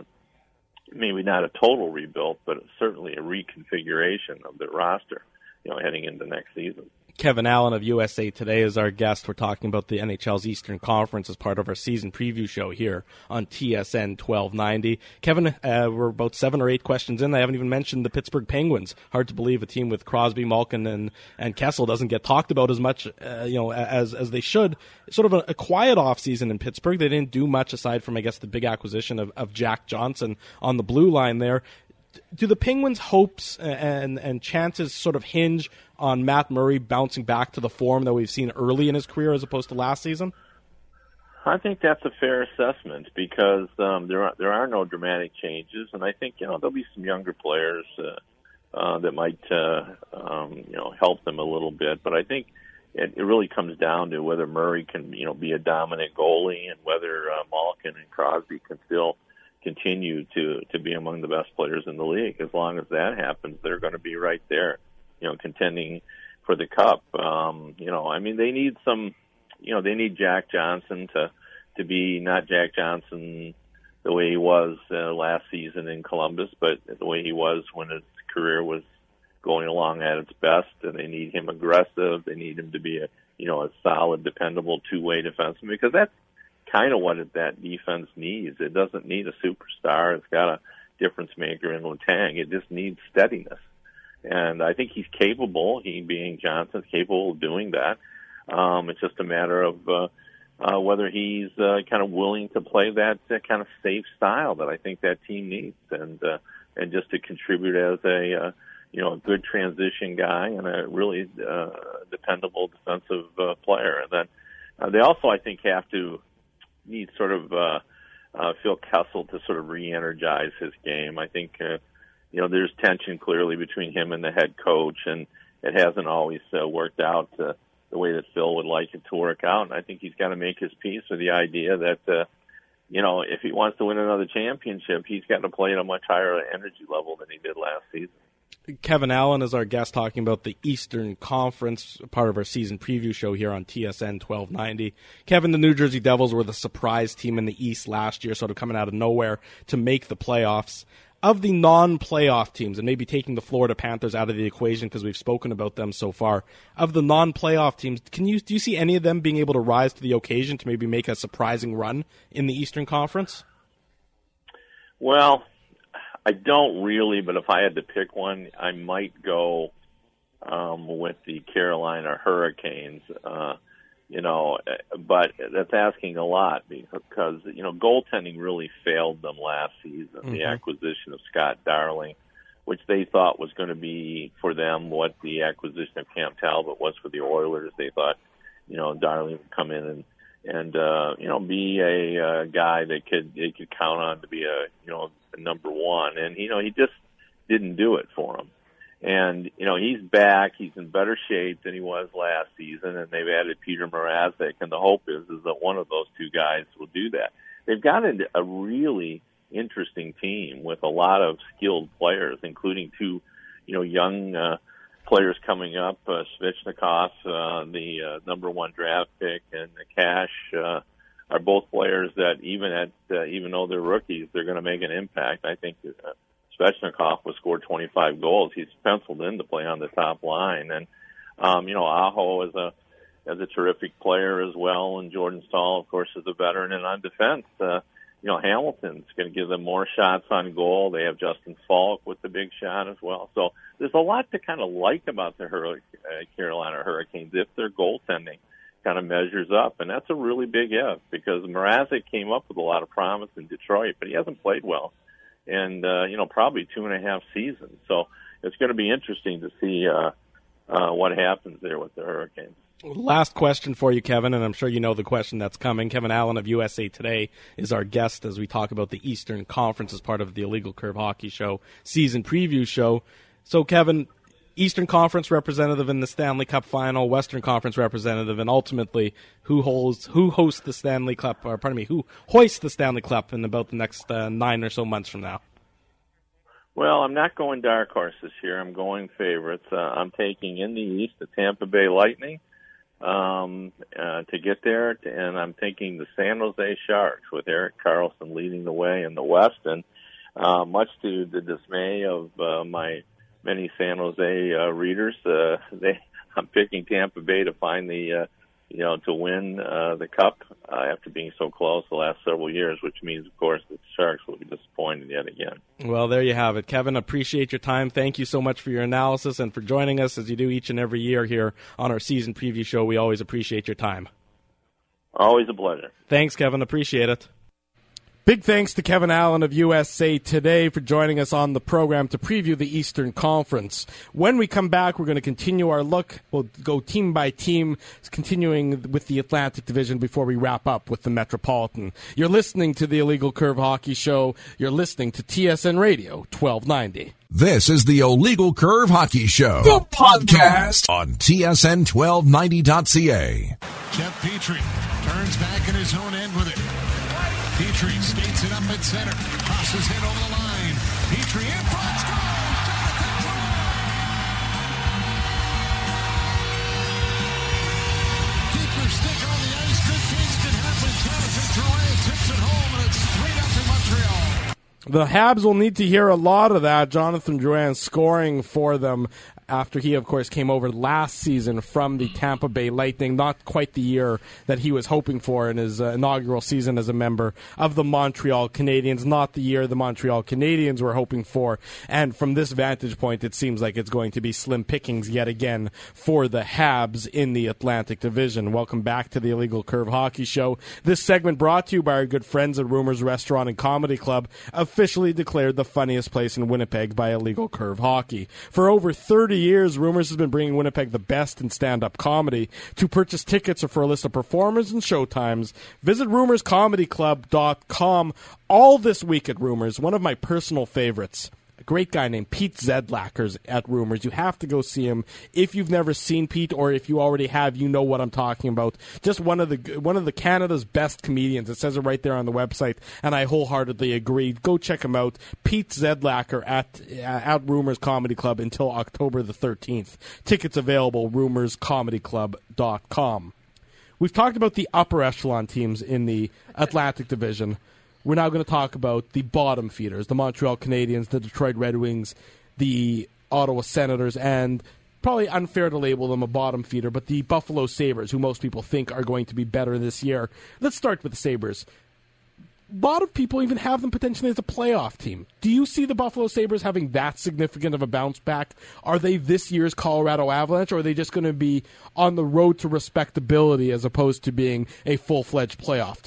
maybe not a total rebuild, but certainly a reconfiguration of their roster, you know, heading into next season. Kevin Allen of U S A Today is our guest. We're talking about the N H L's Eastern Conference as part of our season preview show here on T S N twelve ninety. Kevin, uh, we're about seven or eight questions in. I haven't even mentioned the Pittsburgh Penguins. Hard to believe a team with Crosby, Malkin, and, and Kessel doesn't get talked about as much, uh, you know, as as they should. Sort of a, a quiet offseason in Pittsburgh. They didn't do much aside from, I guess, the big acquisition of, of Jack Johnson on the blue line there. Do the Penguins' hopes and and chances sort of hinge on Matt Murray bouncing back to the form that we've seen early in his career as opposed to last season? I think that's a fair assessment, because um, there are there are no dramatic changes, and I think, you know, there'll be some younger players uh, uh, that might uh, um, you know help them a little bit. But I think it, it really comes down to whether Murray can, you know, be a dominant goalie, and whether uh, Malkin and Crosby can still continue to to be among the best players in the league. As long as that happens, they're going to be right there, you know, contending for the cup. Um, you know, I mean, they need some, you know, they need Jack Johnson to to be not Jack Johnson the way he was uh, last season in Columbus, but the way he was when his career was going along at its best. And they need him aggressive. They need him to be a, you know, a solid, dependable two-way defenseman, because that's kind of what it, that defense needs. It doesn't need a superstar. It's got a difference maker in Letang. It just needs steadiness. And I think he's capable, he being Johnson, capable of doing that. Um, it's just a matter of uh, uh, whether he's uh, kind of willing to play that, that kind of safe style that I think that team needs, and uh, and just to contribute as a uh, you know a good transition guy and a really uh, dependable defensive uh, player. And then uh, they also, I think, have to need sort of uh, uh, Phil Kessel to sort of re-energize his game. I think, uh, you know, there's tension clearly between him and the head coach, and it hasn't always uh, worked out uh, the way that Phil would like it to work out. And I think he's got to make his peace with the idea that, uh, you know, if he wants to win another championship, he's got to play at a much higher energy level than he did last season. Kevin Allen is our guest talking about the Eastern Conference, part of our season preview show here on T S N twelve ninety. Kevin, the New Jersey Devils were the surprise team in the East last year, sort of coming out of nowhere to make the playoffs. Of the non-playoff teams, and maybe taking the Florida Panthers out of the equation because we've spoken about them so far, of the non-playoff teams, can you do you see any of them being able to rise to the occasion to maybe make a surprising run in the Eastern Conference? Well, I don't really, but if I had to pick one, I might go um, with the Carolina Hurricanes. Uh, you know, but that's asking a lot because, you know, goaltending really failed them last season. Mm-hmm. The acquisition of Scott Darling, which they thought was going to be for them what the acquisition of Cam Talbot was for the Oilers. They thought you know, Darling would come in and, and uh, you know, be a uh, guy that could they could count on to be a, you know, a number one. And, you know, he just didn't do it for him. And, you know, he's back. He's in better shape than he was last season, and they've added Peter Mrazek, and the hope is, is that one of those two guys will do that. They've got a, a really interesting team with a lot of skilled players, including two, you know, young uh, players coming up, uh, Svechnikov, uh, the uh, number one draft pick, and Cash uh, are both players that even at uh, even though they're rookies, they're going to make an impact. I think uh, Svechnikov will score twenty-five goals. He's penciled in to play on the top line. And, um, you know, Aho is a is a terrific player as well, and Jordan Staal, of course, is a veteran. And on defense, uh, you know, Hamilton's going to give them more shots on goal. They have Justin Falk with the big shot as well. So there's a lot to kind of like about the Hur- uh, Carolina Hurricanes if their goaltending kind of measures up. And that's a really big if, because Mrazek came up with a lot of promise in Detroit, but he hasn't played well. And, uh, you know, probably two and a half seasons. So it's going to be interesting to see uh, uh, what happens there with the Hurricanes. Last question for you, Kevin, and I'm sure you know the question that's coming. Kevin Allen of U S A Today is our guest as we talk about the Eastern Conference as part of the Illegal Curve Hockey Show season preview show. So, Kevin, Eastern Conference representative in the Stanley Cup final, Western Conference representative, and ultimately who holds who hosts the Stanley Cup, or pardon me, who hoists the Stanley Cup in about the next uh, nine or so months from now? Well, I'm not going dark horse this year. I'm going favorites. Uh, I'm taking in the East the Tampa Bay Lightning um, uh, to get there, and I'm taking the San Jose Sharks with Erik Karlsson leading the way in the West. And uh, much to the dismay of uh, my many San Jose uh, readers, uh, they I'm picking Tampa Bay to find the uh, you know to win uh, the Cup uh, after being so close the last several years, which means, of course, that the Sharks will be disappointed yet again. Well, there you have it, Kevin. Appreciate your time. Thank you so much for your analysis and for joining us as you do each and every year here on our season preview show. We always appreciate your time. Always a pleasure. Thanks, Kevin. Appreciate it. Big thanks to Kevin Allen of U S A Today for joining us on the program to preview the Eastern Conference. When we come back, we're going to continue our look. We'll go team by team, continuing with the Atlantic Division before we wrap up with the Metropolitan. You're listening to the Illegal Curve Hockey Show. You're listening to T S N Radio twelve ninety. This is the Illegal Curve Hockey Show, the podcast on T S N twelve ninety dot C A. Jeff Petrie turns back in his own end with it. Petrie skates it up at center. Crosses it over the line. Petrie in front. Scores! Keep your stick on the ice. Good things can happen. Jonathan Drouin tips it home, and it's three nothing Montreal. The Habs will need to hear a lot of that. Jonathan Drouin scoring for them after he, of course, came over last season from the Tampa Bay Lightning. Not quite the year that he was hoping for in his uh, inaugural season as a member of the Montreal Canadiens. Not the year the Montreal Canadiens were hoping for. And from this vantage point, it seems like it's going to be slim pickings yet again for the Habs in the Atlantic Division. Welcome back to the Illegal Curve Hockey Show. This segment brought to you by our good friends at Rumors Restaurant and Comedy Club, officially declared the funniest place in Winnipeg by Illegal Curve Hockey. For over thirty years, Rumors has been bringing Winnipeg the best in stand-up comedy. To purchase tickets or for a list of performers and showtimes, visit rumors comedy club dot com. All this week at Rumors, one of my personal favorites, a great guy named Pete Zedlackers at Rumors. You have to go see him. If you've never seen Pete, or if you already have, you know what I'm talking about. Just one of the one of the Canada's best comedians. It says it right there on the website, and I wholeheartedly agree. Go check him out. Pete Zedlacker at uh, at Rumors Comedy Club until October the thirteenth. Tickets available, rumors comedy club dot com. We've talked about the upper echelon teams in the Atlantic Division. We're now going to talk about the bottom feeders, the Montreal Canadiens, the Detroit Red Wings, the Ottawa Senators, and probably unfair to label them a bottom feeder, but the Buffalo Sabres, who most people think are going to be better this year. Let's start with the Sabres. A lot of people even have them potentially as a playoff team. Do you see the Buffalo Sabres having that significant of a bounce back? Are they this year's Colorado Avalanche, or are they just going to be on the road to respectability as opposed to being a full-fledged playoff team?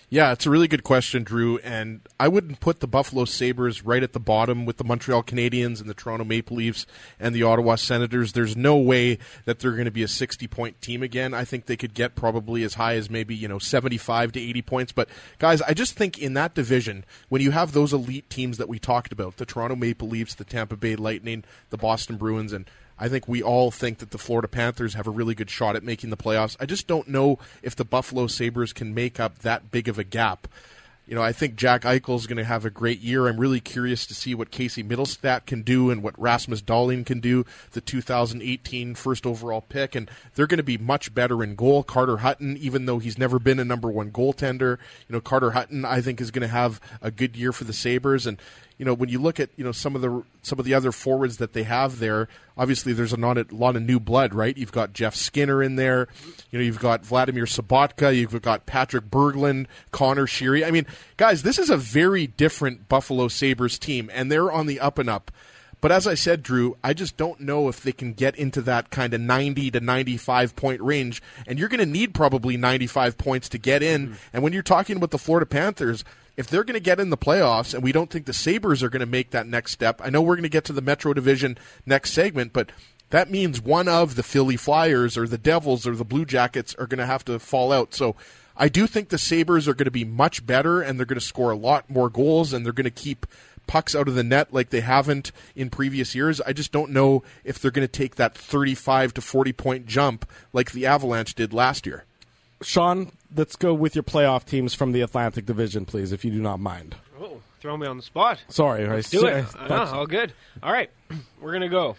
Yeah, it's a really good question, Drew, and I wouldn't put the Buffalo Sabres right at the bottom with the Montreal Canadiens and the Toronto Maple Leafs and the Ottawa Senators. There's no way that they're going to be a sixty-point team again. I think they could get probably as high as maybe, you know, seventy-five to eighty points. But, guys, I just think in that division, when you have those elite teams that we talked about, the Toronto Maple Leafs, the Tampa Bay Lightning, the Boston Bruins, and I think we all think that the Florida Panthers have a really good shot at making the playoffs. I just don't know if the Buffalo Sabres can make up that big of a gap. You know, I think Jack Eichel is going to have a great year. I'm really curious to see what Casey Middlestat can do and what Rasmus Dahlin can do, the two thousand eighteen first overall pick. And they're going to be much better in goal. Carter Hutton, even though he's never been a number one goaltender, you know, Carter Hutton, I think, is going to have a good year for the Sabres. And you know, when you look at, you know, some of the some of the other forwards that they have there, obviously there's a lot, of, lot of new blood, right? You've got Jeff Skinner in there. You know, you've got Vladimir Sobotka. You've got Patrick Berglund, Connor Sheary. I mean, guys, this is a very different Buffalo Sabres team, and they're on the up and up. But as I said, Drew, I just don't know if they can get into that kind of ninety to ninety-five point range, and you're going to need probably ninety-five points to get in. Mm-hmm. And when you're talking about the Florida Panthers, if they're going to get in the playoffs, and we don't think the Sabres are going to make that next step, I know we're going to get to the Metro Division next segment, but that means one of the Philly Flyers or the Devils or the Blue Jackets are going to have to fall out. So I do think the Sabres are going to be much better, and they're going to score a lot more goals, and they're going to keep pucks out of the net like they haven't in previous years. I just don't know if they're going to take that thirty-five to forty point jump like the Avalanche did last year. Sean, let's go with your playoff teams from the Atlantic Division, please, if you do not mind. Oh, throw me on the spot. Sorry. Let's I do it. I know, all good. All right, we're going to go.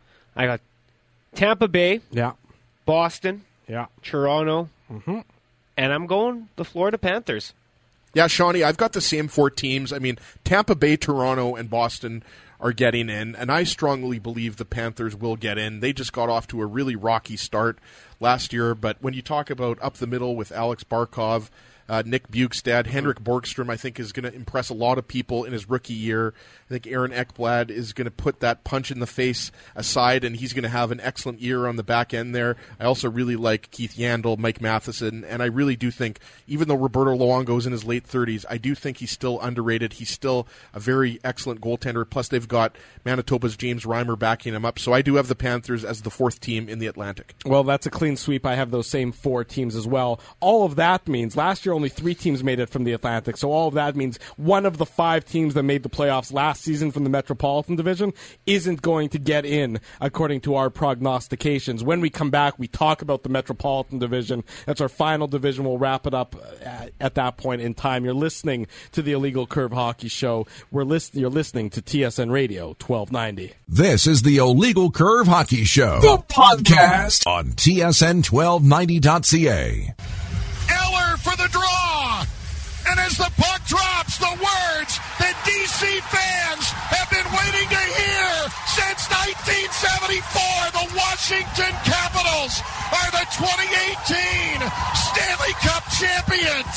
I got Tampa Bay, yeah, Boston, yeah, Toronto, mm-hmm. and I'm going the Florida Panthers. Yeah, Shawnee, I've got the same four teams. I mean, Tampa Bay, Toronto, and Boston are getting in, and I strongly believe the Panthers will get in. They just got off to a really rocky start last year, but when you talk about up the middle with Alex Barkov, uh, Nick Bjugstad, Henrik Borgstrom, I think is going to impress a lot of people in his rookie year. I think Aaron Ekblad is going to put that punch in the face aside, and he's going to have an excellent year on the back end there. I also really like Keith Yandel, Mike Matheson, and I really do think, even though Roberto Luongo's in his late thirties, I do think he's still underrated. He's still a very excellent goaltender. Plus, they've got Manitoba's James Reimer backing him up. So I do have the Panthers as the fourth team in the Atlantic. Well, that's a clean sweep. I have those same four teams as well. All of that means last year only three teams made it from the Atlantic. So all of that means one of the five teams that made the playoffs last season from the Metropolitan Division isn't going to get in, according to our prognostications. When we come back, we talk about the Metropolitan Division. That's our final division. We'll wrap it up at, at that point in time. You're listening to the Illegal Curve Hockey Show. We're list- you're listening to T S N Radio twelve ninety. This is the Illegal Curve Hockey Show, the podcast on T S N twelve ninety dot C A. Eller for the draw. And as the puck drops, the words that D C fans have been waiting to hear since nineteen seventy-four, the Washington Capitals are the twenty eighteen Stanley Cup champions.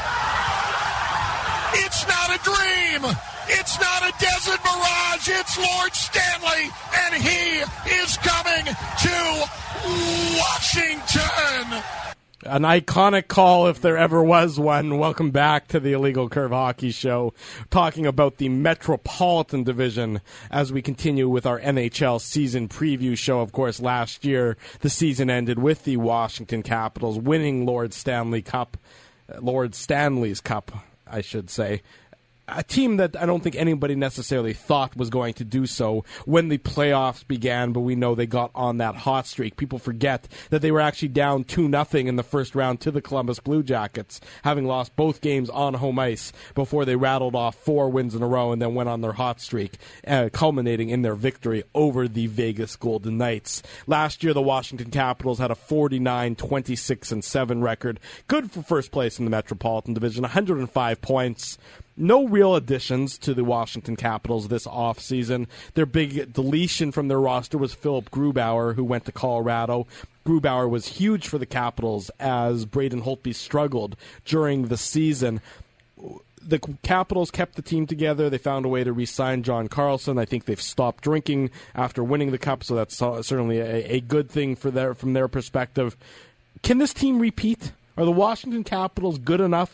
It's not a dream. It's not a desert mirage. It's Lord Stanley, and he is coming to Washington. An iconic call if there ever was one. Welcome back to the Illegal Curve Hockey Show, talking about the Metropolitan Division as we continue with our N H L season preview show. Of course, last year the season ended with the Washington Capitals winning Lord Stanley Cup, Lord Stanley's Cup, I should say. A team that I don't think anybody necessarily thought was going to do so when the playoffs began, but we know they got on that hot streak. People forget that they were actually down two nothing in the first round to the Columbus Blue Jackets, having lost both games on home ice before they rattled off four wins in a row and then went on their hot streak, uh, culminating in their victory over the Vegas Golden Knights. Last year, the Washington Capitals had a forty-nine twenty-six and seven record, good for first place in the Metropolitan Division, one hundred five points. No real additions to the Washington Capitals this offseason. Their big deletion from their roster was Philip Grubauer, who went to Colorado. Grubauer was huge for the Capitals as Braden Holtby struggled during the season. The Capitals kept the team together. They found a way to re-sign John Carlson. I think they've stopped drinking after winning the Cup, so that's certainly a, a good thing for their, from their perspective. Can this team repeat? Are the Washington Capitals good enough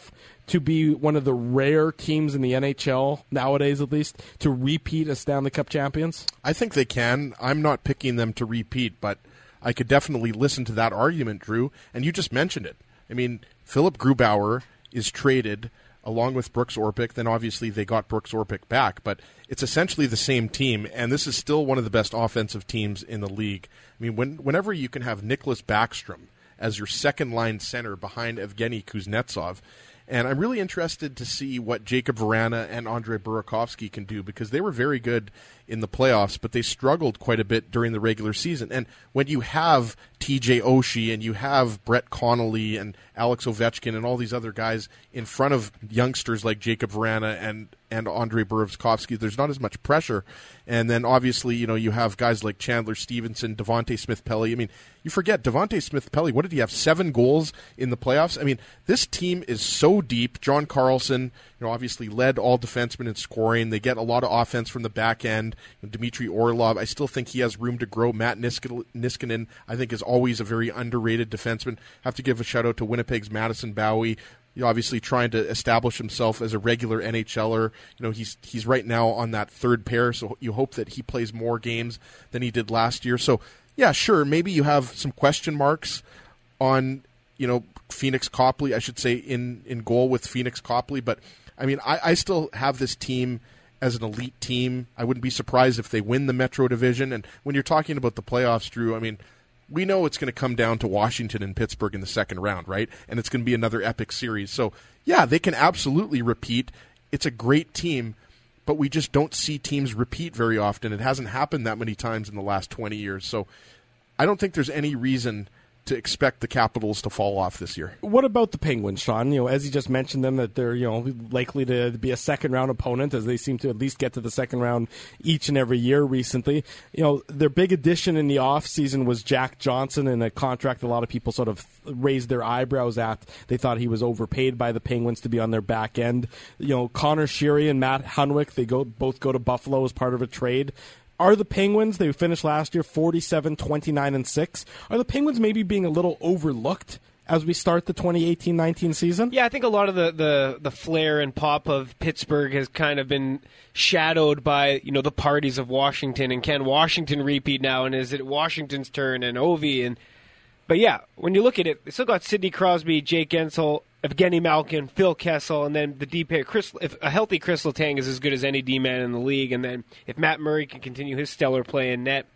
to be one of the rare teams in the N H L, nowadays at least, to repeat as Stanley Cup champions? I think they can. I'm not picking them to repeat, but I could definitely listen to that argument, Drew, and you just mentioned it. I mean, Philip Grubauer is traded along with Brooks Orpik. Then obviously they got Brooks Orpik back, but it's essentially the same team, and this is still one of the best offensive teams in the league. I mean, when, whenever you can have Nicholas Backstrom as your second-line center behind Evgeny Kuznetsov, and I'm really interested to see what Jacob Vrana and Andrei Burakovsky can do, because they were very good in the playoffs, but they struggled quite a bit during the regular season. And when you have T J Oshie and you have Brett Connolly and Alex Ovechkin and all these other guys in front of youngsters like Jacob Vrana and, and Andrei Burakovsky, there's not as much pressure. And then obviously, you know, you have guys like Chandler Stevenson, Devontae Smith-Pelly. I mean, you forget, Devontae Smith-Pelly, what did he have, seven goals in the playoffs? I mean, this team is so deep. John Carlson, you know, obviously led all defensemen in scoring. They get a lot of offense from the back end. Dmitry Orlov, I still think he has room to grow. Matt Nisk- Niskanen, I think, is always a very underrated defenseman. Have to give a shout-out to Winnipeg's Madison Bowie. You know, obviously trying to establish himself as a regular N H L er. You know, he's he's right now on that third pair, so you hope that he plays more games than he did last year. So, yeah, sure, maybe you have some question marks on, you know, Phoenix Copley, I should say, in, in goal with Phoenix Copley. But, I mean, I, I still have this team as an elite team. I wouldn't be surprised if they win the Metro Division. And when you're talking about the playoffs, Drew, I mean, we know it's going to come down to Washington and Pittsburgh in the second round, right? And it's going to be another epic series. So, yeah, they can absolutely repeat. It's a great team, but we just don't see teams repeat very often. It hasn't happened that many times in the last twenty years. So I don't think there's any reason to expect the Capitals to fall off this year. What about the Penguins, Sean? You know, as you just mentioned them, that they're, you know, likely to be a second round opponent, as they seem to at least get to the second round each and every year recently. You know, their big addition in the offseason was Jack Johnson, in a contract a lot of people sort of raised their eyebrows at. They thought he was overpaid by the Penguins to be on their back end. You know, Connor Sheary and Matt Hunwick, they go both go to Buffalo as part of a trade. Are the Penguins, they finished last year forty-seven, twenty-nine, and six, are the Penguins maybe being a little overlooked as we start the twenty eighteen nineteen season? Yeah, I think a lot of the, the, the flair and pop of Pittsburgh has kind of been shadowed by, you know, the parties of Washington. And can Washington repeat now? And is it Washington's turn and Ovi? And But yeah, when you look at it, they still got Sidney Crosby, Jake Gensel, Evgeny Malkin, Phil Kessel, and then the D pair. Chris, if a healthy Chris Letang is as good as any D-man in the league, and then if Matt Murray can continue his stellar play in net,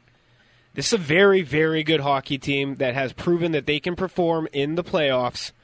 this is a very, very good hockey team that has proven that they can perform in the playoffs.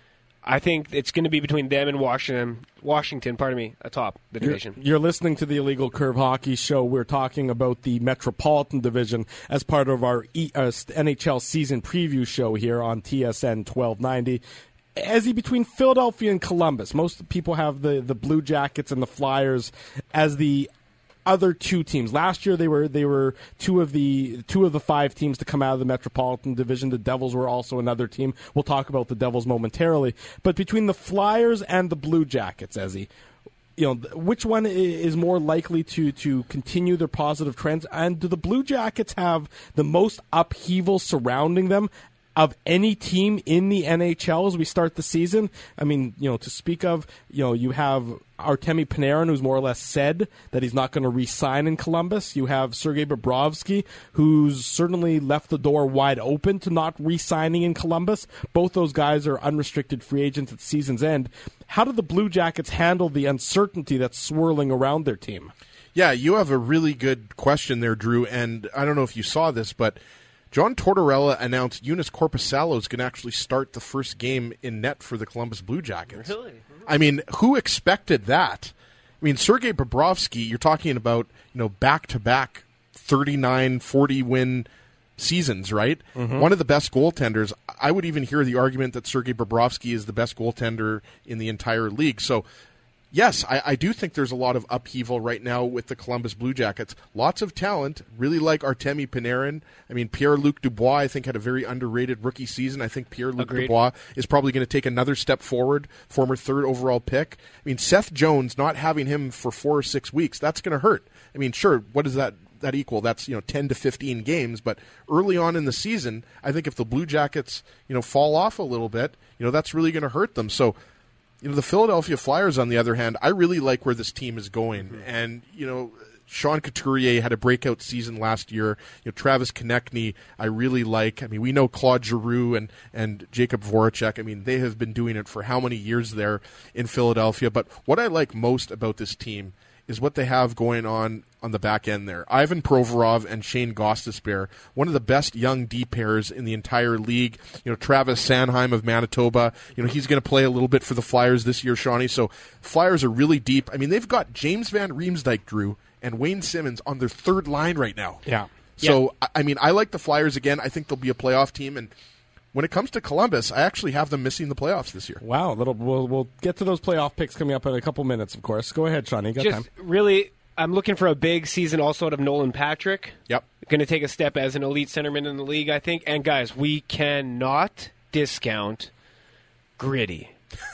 I think it's going to be between them and Washington, Washington, pardon me, atop the division. You're, you're listening to the Illegal Curve Hockey Show. We're talking about the Metropolitan Division as part of our e, uh, N H L season preview show here on T S N twelve ninety. As he between Philadelphia and Columbus, most people have the, the Blue Jackets and the Flyers as the other two teams. Last year they were they were two of the two of the five teams to come out of the Metropolitan Division. The Devils were also another team. We'll talk about the Devils momentarily. But between the Flyers and the Blue Jackets, Ezzy, you know, which one is more likely to to continue their positive trends? And do the Blue Jackets have the most upheaval surrounding them of any team in the N H L as we start the season? I mean, you know, to speak of, you know, you have Artemi Panarin, who's more or less said that he's not going to re-sign in Columbus. You have Sergei Bobrovsky, who's certainly left the door wide open to not re-signing in Columbus. Both those guys are unrestricted free agents at season's end. How do the Blue Jackets handle the uncertainty that's swirling around their team? Yeah, you have a really good question there, Drew, and I don't know if you saw this, but John Tortorella announced Eunice Korpisalo is going to actually start the first game in net for the Columbus Blue Jackets. Really? I mean, who expected that? I mean, Sergei Bobrovsky, you're talking about, you know, back-to-back thirty-nine, forty win seasons, right? Mm-hmm. One of the best goaltenders. I would even hear the argument that Sergei Bobrovsky is the best goaltender in the entire league. So, yes, I, I do think there's a lot of upheaval right now with the Columbus Blue Jackets. Lots of talent. Really like Artemi Panarin. I mean, Pierre-Luc Dubois, I think, had a very underrated rookie season. I think Pierre-Luc Agreed. Dubois is probably going to take another step forward, former third overall pick. I mean, Seth Jones, not having him for four or six weeks, that's going to hurt. I mean, sure, what does that that equal? That's, you know, ten to fifteen games, but early on in the season, I think if the Blue Jackets, you know, fall off a little bit, you know, that's really going to hurt them. So, You know, the Philadelphia Flyers, on the other hand, I really like where this team is going. Mm-hmm. And, you know, Sean Couturier had a breakout season last year. You know, Travis Konechny, I really like. I mean, we know Claude Giroux and, and Jacob Voracek. I mean, they have been doing it for how many years there in Philadelphia. But what I like most about this team is what they have going on on the back end there. Ivan Provorov and Shane Gostisbehere, one of the best young D pairs in the entire league. You know, Travis Sanheim of Manitoba, you know, he's going to play a little bit for the Flyers this year, Shawnee. So Flyers are really deep. I mean, they've got James Van Riemsdyk, Drew, and Wayne Simmons on their third line right now. Yeah. So, yeah. I mean, I like the Flyers again. I think they'll be a playoff team, and when it comes to Columbus, I actually have them missing the playoffs this year. Wow, little, we'll, we'll get to those playoff picks coming up in a couple minutes, of course. Go ahead, Shawnee. You got Just time. Really, I'm looking for a big season also out of Nolan Patrick. Yep. Going to take a step as an elite centerman in the league, I think. And, guys, we cannot discount Gritty.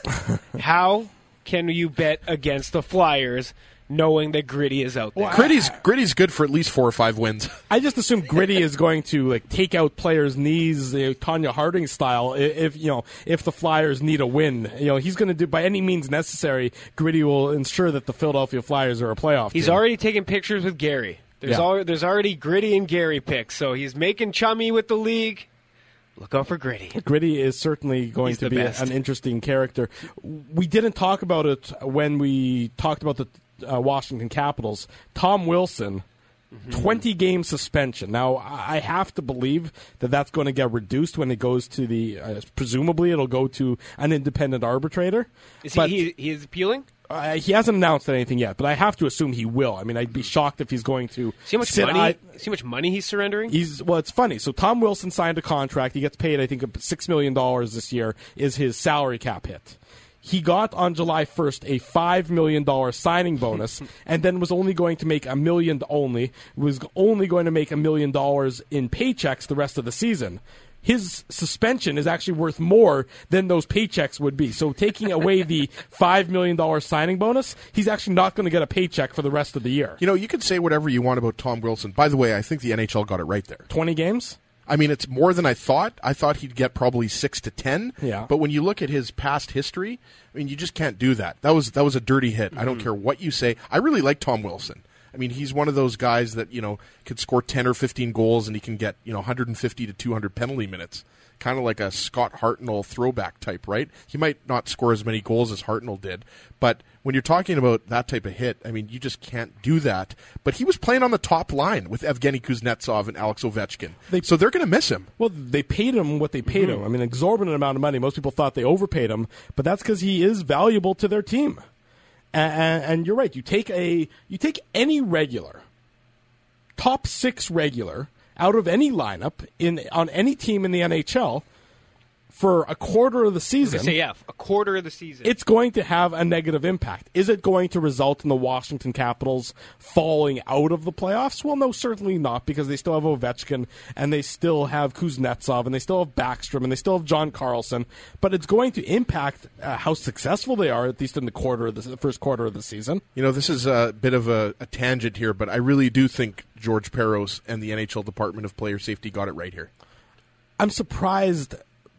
How can you bet against the Flyers knowing that Gritty is out there? Well, Gritty's, Gritty's good for at least four or five wins. I just assume Gritty is going to like take out players' knees, uh, Tanya Harding style. If you know, if the Flyers need a win, you know, he's going to do by any means necessary. Gritty will ensure that the Philadelphia Flyers are a playoff He's team. already taking pictures with Gary. There's Yeah. al- there's already Gritty and Gary picks, so he's making chummy with the league. Look out for Gritty. Gritty is certainly going He's to the be a, best. an interesting character. We didn't talk about it when we talked about the uh, Washington Capitals. Tom Wilson, Mm-hmm. twenty-game suspension. Now, I have to believe that that's going to get reduced when it goes to the, uh, presumably it'll go to an independent arbitrator. Is But- he, he he is appealing? Uh, he hasn't announced anything yet, but I have to assume he will. I mean, I'd be shocked if he's going to See how much sit money? I- see how much money he's surrendering? He's well. It's funny. So Tom Wilson signed a contract. He gets paid, I think, six million dollars this year. Is his salary cap hit? He got on July first a five million dollar signing bonus, and then was only going to make a million only was only going to make a million dollars in paychecks the rest of the season. His suspension is actually worth more than those paychecks would be. So taking away the five million dollar signing bonus, he's actually not going to get a paycheck for the rest of the year. You know, you can say whatever you want about Tom Wilson. By the way, I think the N H L got it right there. twenty games? I mean, it's more than I thought. I thought he'd get probably six to ten. Yeah. But when you look at his past history, I mean, you just can't do that. That was that was a dirty hit. Mm-hmm. I don't care what you say. I really like Tom Wilson. I mean, he's one of those guys that, you know, could score ten or fifteen goals and he can get, you know, one hundred fifty to two hundred penalty minutes. Kind of like a Scott Hartnell throwback type, right? He might not score as many goals as Hartnell did, but when you're talking about that type of hit, I mean, you just can't do that. But he was playing on the top line with Evgeny Kuznetsov and Alex Ovechkin. They, so they're going to miss him. Well, they paid him what they paid mm-hmm. him. I mean, an exorbitant amount of money. Most people thought they overpaid him, but that's because he is valuable to their team. And, and you're right. You take a you take any regular, top six regular, out of any lineup in on any team in the N H L for a quarter of the season. Say yeah, a quarter of the season. It's going to have a negative impact. Is it going to result in the Washington Capitals falling out of the playoffs? Well, no, certainly not, because they still have Ovechkin and they still have Kuznetsov and they still have Backstrom and they still have John Carlson. But it's going to impact uh, how successful they are, at least in the quarter of the, the first quarter of the season. You know, this is a bit of a, a tangent here, but I really do think George Peros and the N H L Department of Player Safety got it right here. I'm surprised.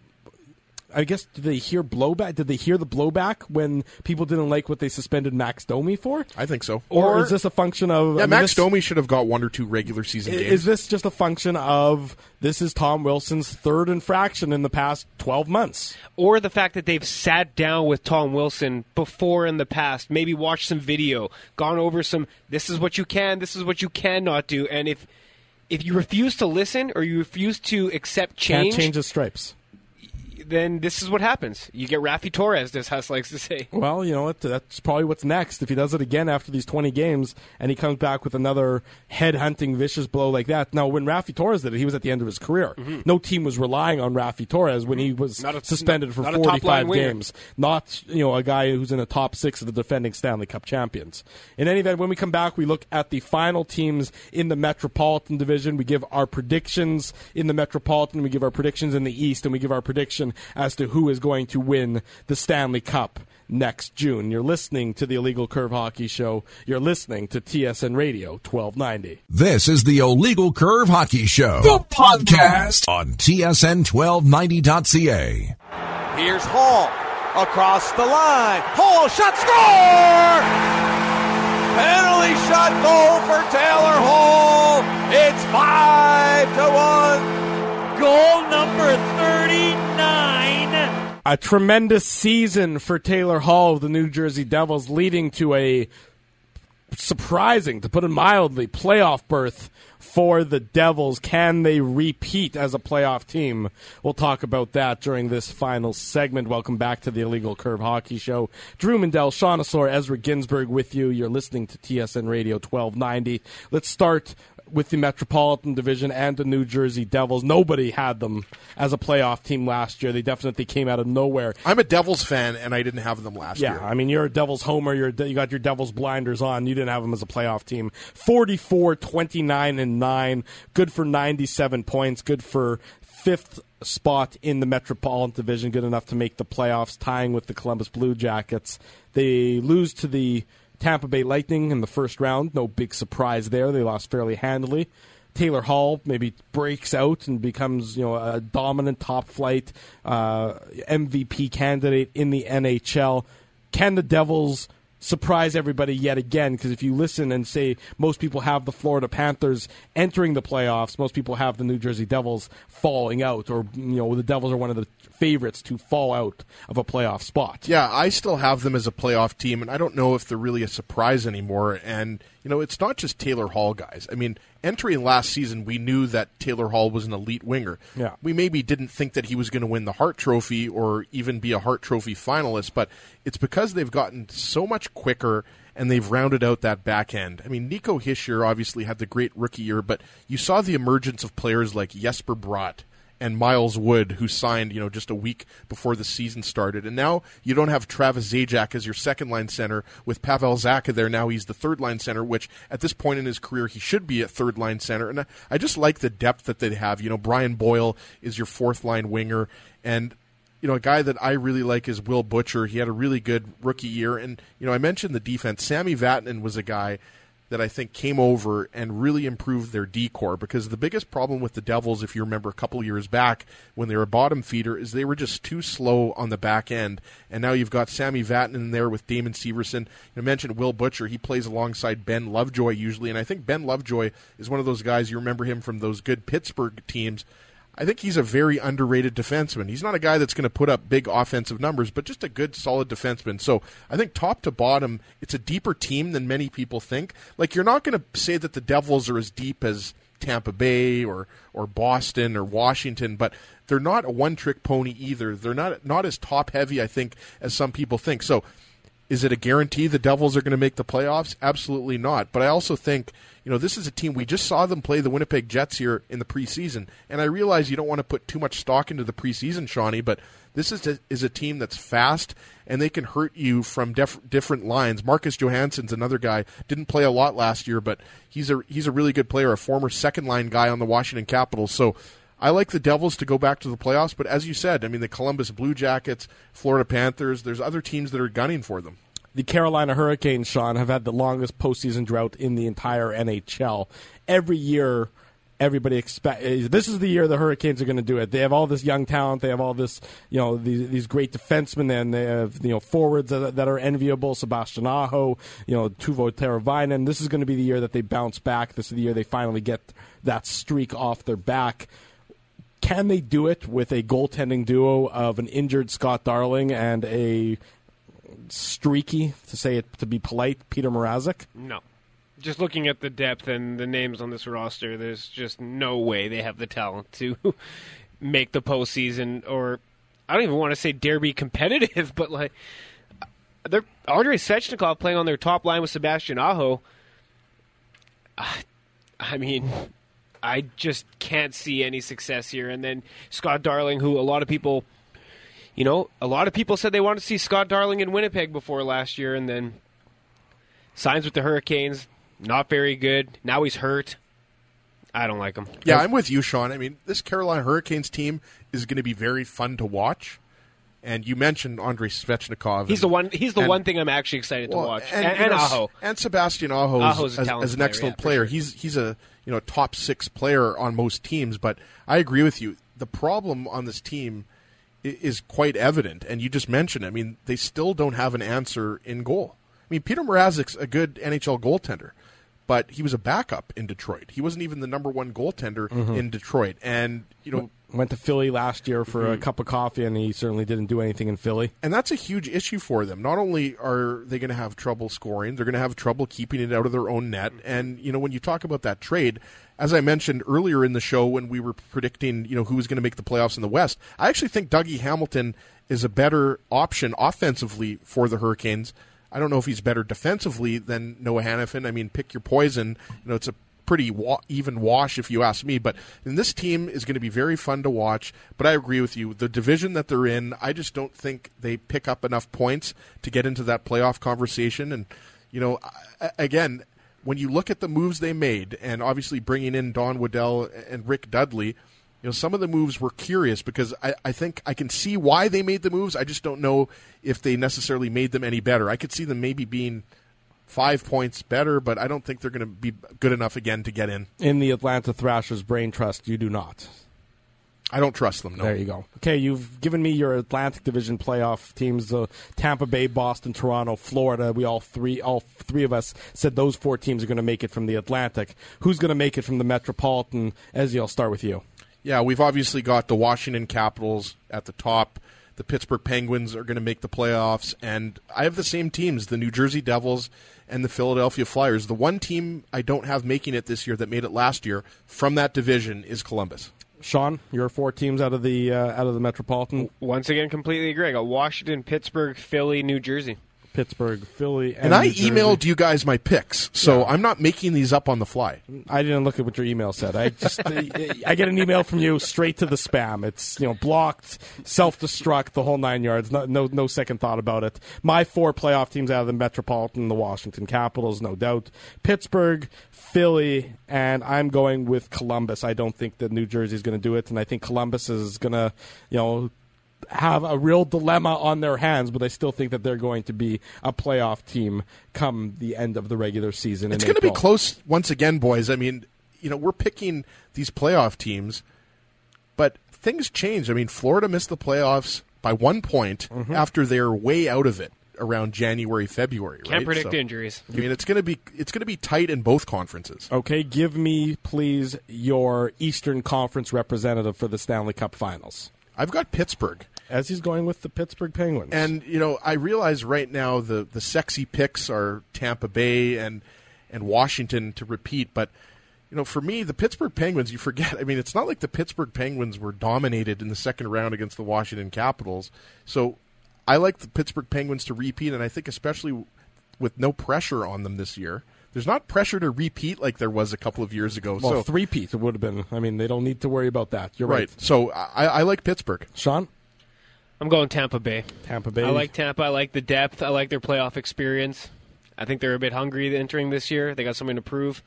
I guess, did they hear blowback? Did they hear the blowback when people didn't like what they suspended Max Domi for? I think so. Or, or is this a function of... Yeah, I mean, Max this, Domi should have got one or two regular season games. Is this just a function of this is Tom Wilson's third infraction in the past twelve months? Or the fact that they've sat down with Tom Wilson before in the past, maybe watched some video, gone over some, this is what you can, this is what you cannot do, and if if you refuse to listen or you refuse to accept change... Can't change the stripes. Then this is what happens. You get Raffi Torres, as Huss likes to say. Well, you know what? That's probably what's next. If he does it again after these twenty games and he comes back with another head-hunting, vicious blow like that. Now, when Raffi Torres did it, he was at the end of his career. Mm-hmm. No team was relying on Raffi Torres when he was a, suspended for not forty-five games. Not, you know, a guy who's in the top six of the defending Stanley Cup champions. In any event, when we come back, we look at the final teams in the Metropolitan Division. We give our predictions in the Metropolitan. We give our predictions in the East, and we give our prediction as to who is going to win the Stanley Cup next June. You're listening to the Illegal Curve Hockey Show. You're listening to T S N Radio twelve ninety. This is the Illegal Curve Hockey Show, the podcast on T S N twelve ninety dot C A. Here's Hall. across the line. Hole shot, score! Penalty shot goal for Taylor Hall. It's five to one. Goal number thirty-nine. A tremendous season for Taylor Hall of the New Jersey Devils, leading to a surprising, to put it mildly, playoff berth for the Devils. Can they repeat as a playoff team? We'll talk about that during this final segment. Welcome back to the Illegal Curve Hockey Show. Drew Mandel, Sean Asor, Ezra Ginsburg with you. You're listening to T S N Radio twelve ninety. Let's start with the Metropolitan Division and the New Jersey Devils. Nobody had them as a playoff team last year. They definitely came out of nowhere. I'm a Devils fan, and I didn't have them last yeah, year. Yeah, I mean, you're a Devils homer. You're, you got your Devils blinders on. You didn't have them as a playoff team. forty-four, twenty-nine, and nine. Good for ninety-seven points. Good for fifth spot in the Metropolitan Division. Good enough to make the playoffs, tying with the Columbus Blue Jackets. They lose to the Tampa Bay Lightning in the first round. No big surprise there. They lost fairly handily. Taylor Hall maybe breaks out and becomes, you know, a dominant top flight uh, M V P candidate in the N H L. Can the Devils surprise everybody yet again? Because if you listen and say most people have the Florida Panthers entering the playoffs, most people have the New Jersey Devils falling out, or, you know, the Devils are one of the favorites to fall out of a playoff spot. Yeah, I still have them as a playoff team, and I don't know if they're really a surprise anymore. And, you know, it's not just Taylor Hall, guys. I mean, entering last season, we knew that Taylor Hall was an elite winger. Yeah. We maybe didn't think that he was going to win the Hart Trophy or even be a Hart Trophy finalist, but it's because they've gotten so much quicker and they've rounded out that back end. I mean, Nico Hischier obviously had the great rookie year, but you saw the emergence of players like Jesper Bratt and Miles Wood, who signed, you know, just a week before the season started. And now you don't have Travis Zajac as your second-line center with Pavel Zacha there. Now he's the third-line center, which at this point in his career he should be a third-line center. And I, I just like the depth that they have. You know, Brian Boyle is your fourth-line winger. And, you know, a guy that I really like is Will Butcher. He had a really good rookie year. And, you know, I mentioned the defense. Sami Vatanen was a guy that I think came over and really improved their D-core, because the biggest problem with the Devils, if you remember a couple years back when they were a bottom feeder, is they were just too slow on the back end. And now you've got Sami Vatanen in there with Damon Severson. You mentioned Will Butcher. He plays alongside Ben Lovejoy usually, and I think Ben Lovejoy is one of those guys, you remember him from those good Pittsburgh teams. I think he's a very underrated defenseman. He's not a guy that's going to put up big offensive numbers, but just a good, solid defenseman. So I think top to bottom, it's a deeper team than many people think. Like, you're not going to say that the Devils are as deep as Tampa Bay or, or Boston or Washington, but they're not a one-trick pony either. They're not not as top-heavy, I think, as some people think. So is it a guarantee the Devils are going to make the playoffs? Absolutely not. But I also think, you know, this is a team, we just saw them play the Winnipeg Jets here in the preseason, and I realize you don't want to put too much stock into the preseason, Shawnee, but this is a, is a team that's fast, and they can hurt you from def- different lines. Marcus Johansson's another guy, didn't play a lot last year, but he's a he's a really good player, a former second-line guy on the Washington Capitals. So I like the Devils to go back to the playoffs, but as you said, I mean, the Columbus Blue Jackets, Florida Panthers, there's other teams that are gunning for them. The Carolina Hurricanes, Sean, have had the longest postseason drought in the entire N H L. Every year, everybody expect this is the year the Hurricanes are going to do it. They have all this young talent. They have all this, you know, these, these great defensemen, and they have, you know, forwards that, that are enviable. Sebastian Aho, you know, Teuvo Teravainen. This is going to be the year that they bounce back. This is the year they finally get that streak off their back. Can they do it with a goaltending duo of an injured Scott Darling and a streaky, to say it to be polite, Peter Mrazek? No. Just looking at the depth and the names on this roster, there's just no way they have the talent to make the postseason, or I don't even want to say dare be competitive, but like they're Andrei Svechnikov playing on their top line with Sebastian Aho. I mean, I just can't see any success here. And then Scott Darling, who a lot of people, you know, a lot of people said they wanted to see Scott Darling in Winnipeg before last year, and then signs with the Hurricanes, not very good. Now he's hurt. I don't like him. Yeah, I'm with you, Sean. I mean, this Carolina Hurricanes team is going to be very fun to watch. And you mentioned Andrei Svechnikov. He's and, the one. He's the and, one thing I'm actually excited well, to watch. And, and, and know, Aho and Sebastian Aho Aho's as, a as an player, excellent yeah, player. sure. He's he's a you know top six player on most teams. But I agree with you. The problem on this team is quite evident. And you just mentioned, I mean, they still don't have an answer in goal. I mean, Peter Mrazek's a good N H L goaltender, but he was a backup in Detroit. He wasn't even the number one goaltender mm-hmm. in Detroit. And, you know, went to Philly last year for mm-hmm. a cup of coffee, and he certainly didn't do anything in Philly. And that's a huge issue for them. Not only are they going to have trouble scoring, they're going to have trouble keeping it out of their own net. And, you know, when you talk about that trade, as I mentioned earlier in the show when we were predicting, you know, who was going to make the playoffs in the West, I actually think Dougie Hamilton is a better option offensively for the Hurricanes. I don't know if he's better defensively than Noah Hanifin. I mean, pick your poison. You know, it's a pretty wa- even wash if you ask me. But and this team is going to be very fun to watch. But I agree with you. The division that they're in, I just don't think they pick up enough points to get into that playoff conversation. And, you know, again, when you look at the moves they made, and obviously bringing in Don Waddell and Rick Dudley, you know, some of the moves were curious because I, I think I can see why they made the moves. I just don't know if they necessarily made them any better. I could see them maybe being five points better, but I don't think they're going to be good enough again to get in. In the Atlanta Thrashers brain trust, you do not. I don't trust them, no. There you go. Okay, you've given me your Atlantic Division playoff teams, uh, Tampa Bay, Boston, Toronto, Florida. We all three, all three of us said those four teams are going to make it from the Atlantic. Who's going to make it from the Metropolitan? Ezzy, I'll start with you. Yeah, we've obviously got the Washington Capitals at the top. The Pittsburgh Penguins are going to make the playoffs. And I have the same teams, the New Jersey Devils and the Philadelphia Flyers. The one team I don't have making it this year that made it last year from that division is Columbus. Sean, your four teams out of the uh, out of the Metropolitan. Once again, completely agree. I got Washington, Pittsburgh, Philly, New Jersey. Pittsburgh, Philly, and, and I New Jersey. emailed you guys my picks, so yeah. I'm not making these up on the fly. I didn't look at what your email said. I just I get an email from you straight to the spam. It's, you know, blocked, self-destruct, the whole nine yards. No, no, no second thought about it. My four playoff teams out of the Metropolitan, the Washington Capitals, no doubt. Pittsburgh, Philly, and I'm going with Columbus. I don't think that New Jersey is going to do it, and I think Columbus is going to, you know, have a real dilemma on their hands, but I still think that they're going to be a playoff team come the end of the regular season. It's going to be close once again, boys. I mean, you know, we're picking these playoff teams, but things change. I mean, Florida missed the playoffs by one point mm-hmm. after they're way out of it around January, February. Can't right? predict so, injuries. I mean, it's going to be it's going to be tight in both conferences. Okay, give me please your Eastern Conference representative for the Stanley Cup Finals. I've got Pittsburgh. As he's going with the Pittsburgh Penguins. And, you know, I realize right now the, the sexy picks are Tampa Bay and and Washington to repeat. But, you know, for me, the Pittsburgh Penguins, you forget. I mean, it's not like the Pittsburgh Penguins were dominated in the second round against the Washington Capitals. So I like the Pittsburgh Penguins to repeat, and I think especially with no pressure on them this year. There's not pressure to repeat like there was a couple of years ago. Well, so three-peat it would have been. I mean, they don't need to worry about that. You're right. right. So I, I like Pittsburgh. Sean? I'm going Tampa Bay. Tampa Bay. I like Tampa. I like the depth. I like their playoff experience. I think they're a bit hungry entering this year. They got something to prove.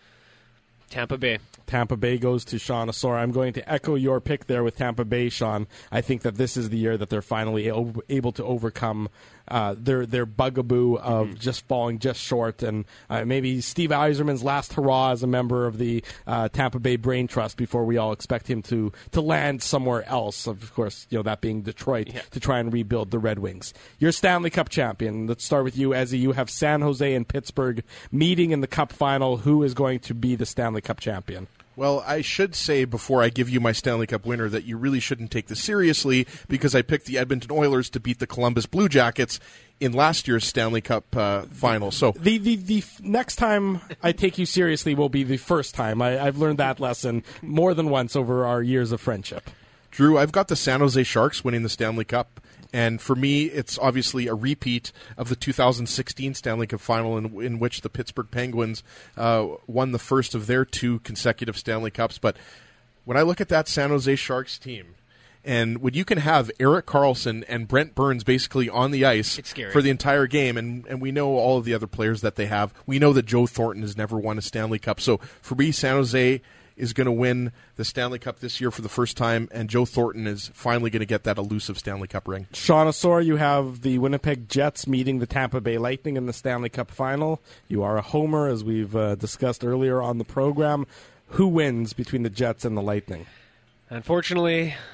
Tampa Bay. Tampa Bay goes to Sean Asor. I'm going to echo your pick there with Tampa Bay, Sean. I think that this is the year that they're finally able to overcome uh, their their bugaboo of mm-hmm. just falling just short, and uh, maybe Steve Yzerman's last hurrah as a member of the uh, Tampa Bay Brain Trust before we all expect him to to land somewhere else. Of course, you know, that being Detroit, yeah. to try and rebuild the Red Wings. You're Stanley Cup champion. Let's start with you, Ezzy. You have San Jose and Pittsburgh meeting in the Cup final. Who is going to be the Stanley Cup champion? Well, I should say before I give you my Stanley Cup winner that you really shouldn't take this seriously because I picked the Edmonton Oilers to beat the Columbus Blue Jackets in last year's Stanley Cup uh, final. So the, the the next time I take you seriously will be the first time. I, I've learned that lesson more than once over our years of friendship. Drew, I've got the San Jose Sharks winning the Stanley Cup. And for me, it's obviously a repeat of the two thousand sixteen Stanley Cup Final in, in which the Pittsburgh Penguins uh, won the first of their two consecutive Stanley Cups. But when I look at that San Jose Sharks team, and when you can have Erik Karlsson and Brent Burns basically on the ice for the entire game, and, and we know all of the other players that they have. We know that Joe Thornton has never won a Stanley Cup. So for me, San Jose is going to win the Stanley Cup this year for the first time, and Joe Thornton is finally going to get that elusive Stanley Cup ring. Sean Asor, you have the Winnipeg Jets meeting the Tampa Bay Lightning in the Stanley Cup final. You are a homer, as we've uh, discussed earlier on the program. Who wins between the Jets and the Lightning? Unfortunately,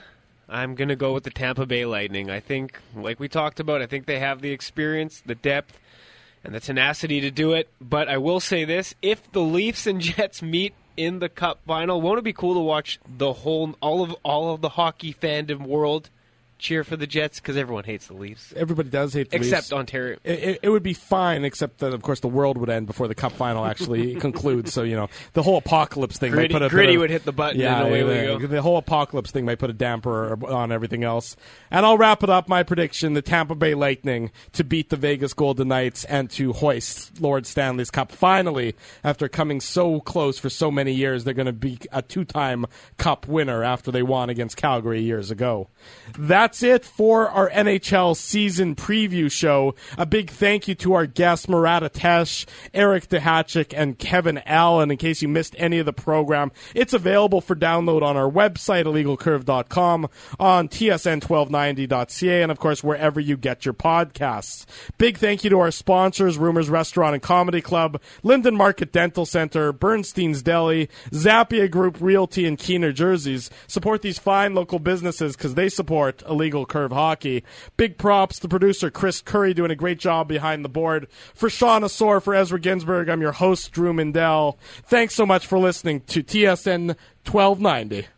I'm going to go with the Tampa Bay Lightning. I think, like we talked about, I think they have the experience, the depth, and the tenacity to do it. But I will say this, if the Leafs and Jets meet in the Cup final, won't it be cool to watch the whole, all of all of the hockey fandom world cheer for the Jets? Because everyone hates the Leafs. Everybody does hate the except Leafs. Ontario. It, it, it would be fine, except that, of course, the world would end before the Cup final actually concludes. So, you know, the whole apocalypse thing Gritty, might put a Gritty bit of, would hit the button yeah, and away the, we go. The whole apocalypse thing might put a damper on everything else. And I'll wrap it up. My prediction, the Tampa Bay Lightning to beat the Vegas Golden Knights and to hoist Lord Stanley's Cup. Finally, after coming so close for so many years, they're going to be a two-time Cup winner after they won against Calgary years ago. That's it for our N H L season preview show. A big thank you to our guests, Murat Atesh, Eric Duhatschek, and Kevin Allen. In case you missed any of the program, it's available for download on our website, illegal curve dot com, on T S N twelve ninety dot C A, and of course, wherever you get your podcasts. Big thank you to our sponsors, Rumors Restaurant and Comedy Club, Linden Market Dental Center, Bernstein's Deli, Zappia Group Realty, and Keener Jerseys. Support these fine local businesses because they support Illegal Curve Hockey. Big props to producer Chris Curry doing a great job behind the board. For Sean Asor, for Ezra Ginsburg, I'm your host, Drew Mindell. Thanks so much for listening to T S N twelve ninety.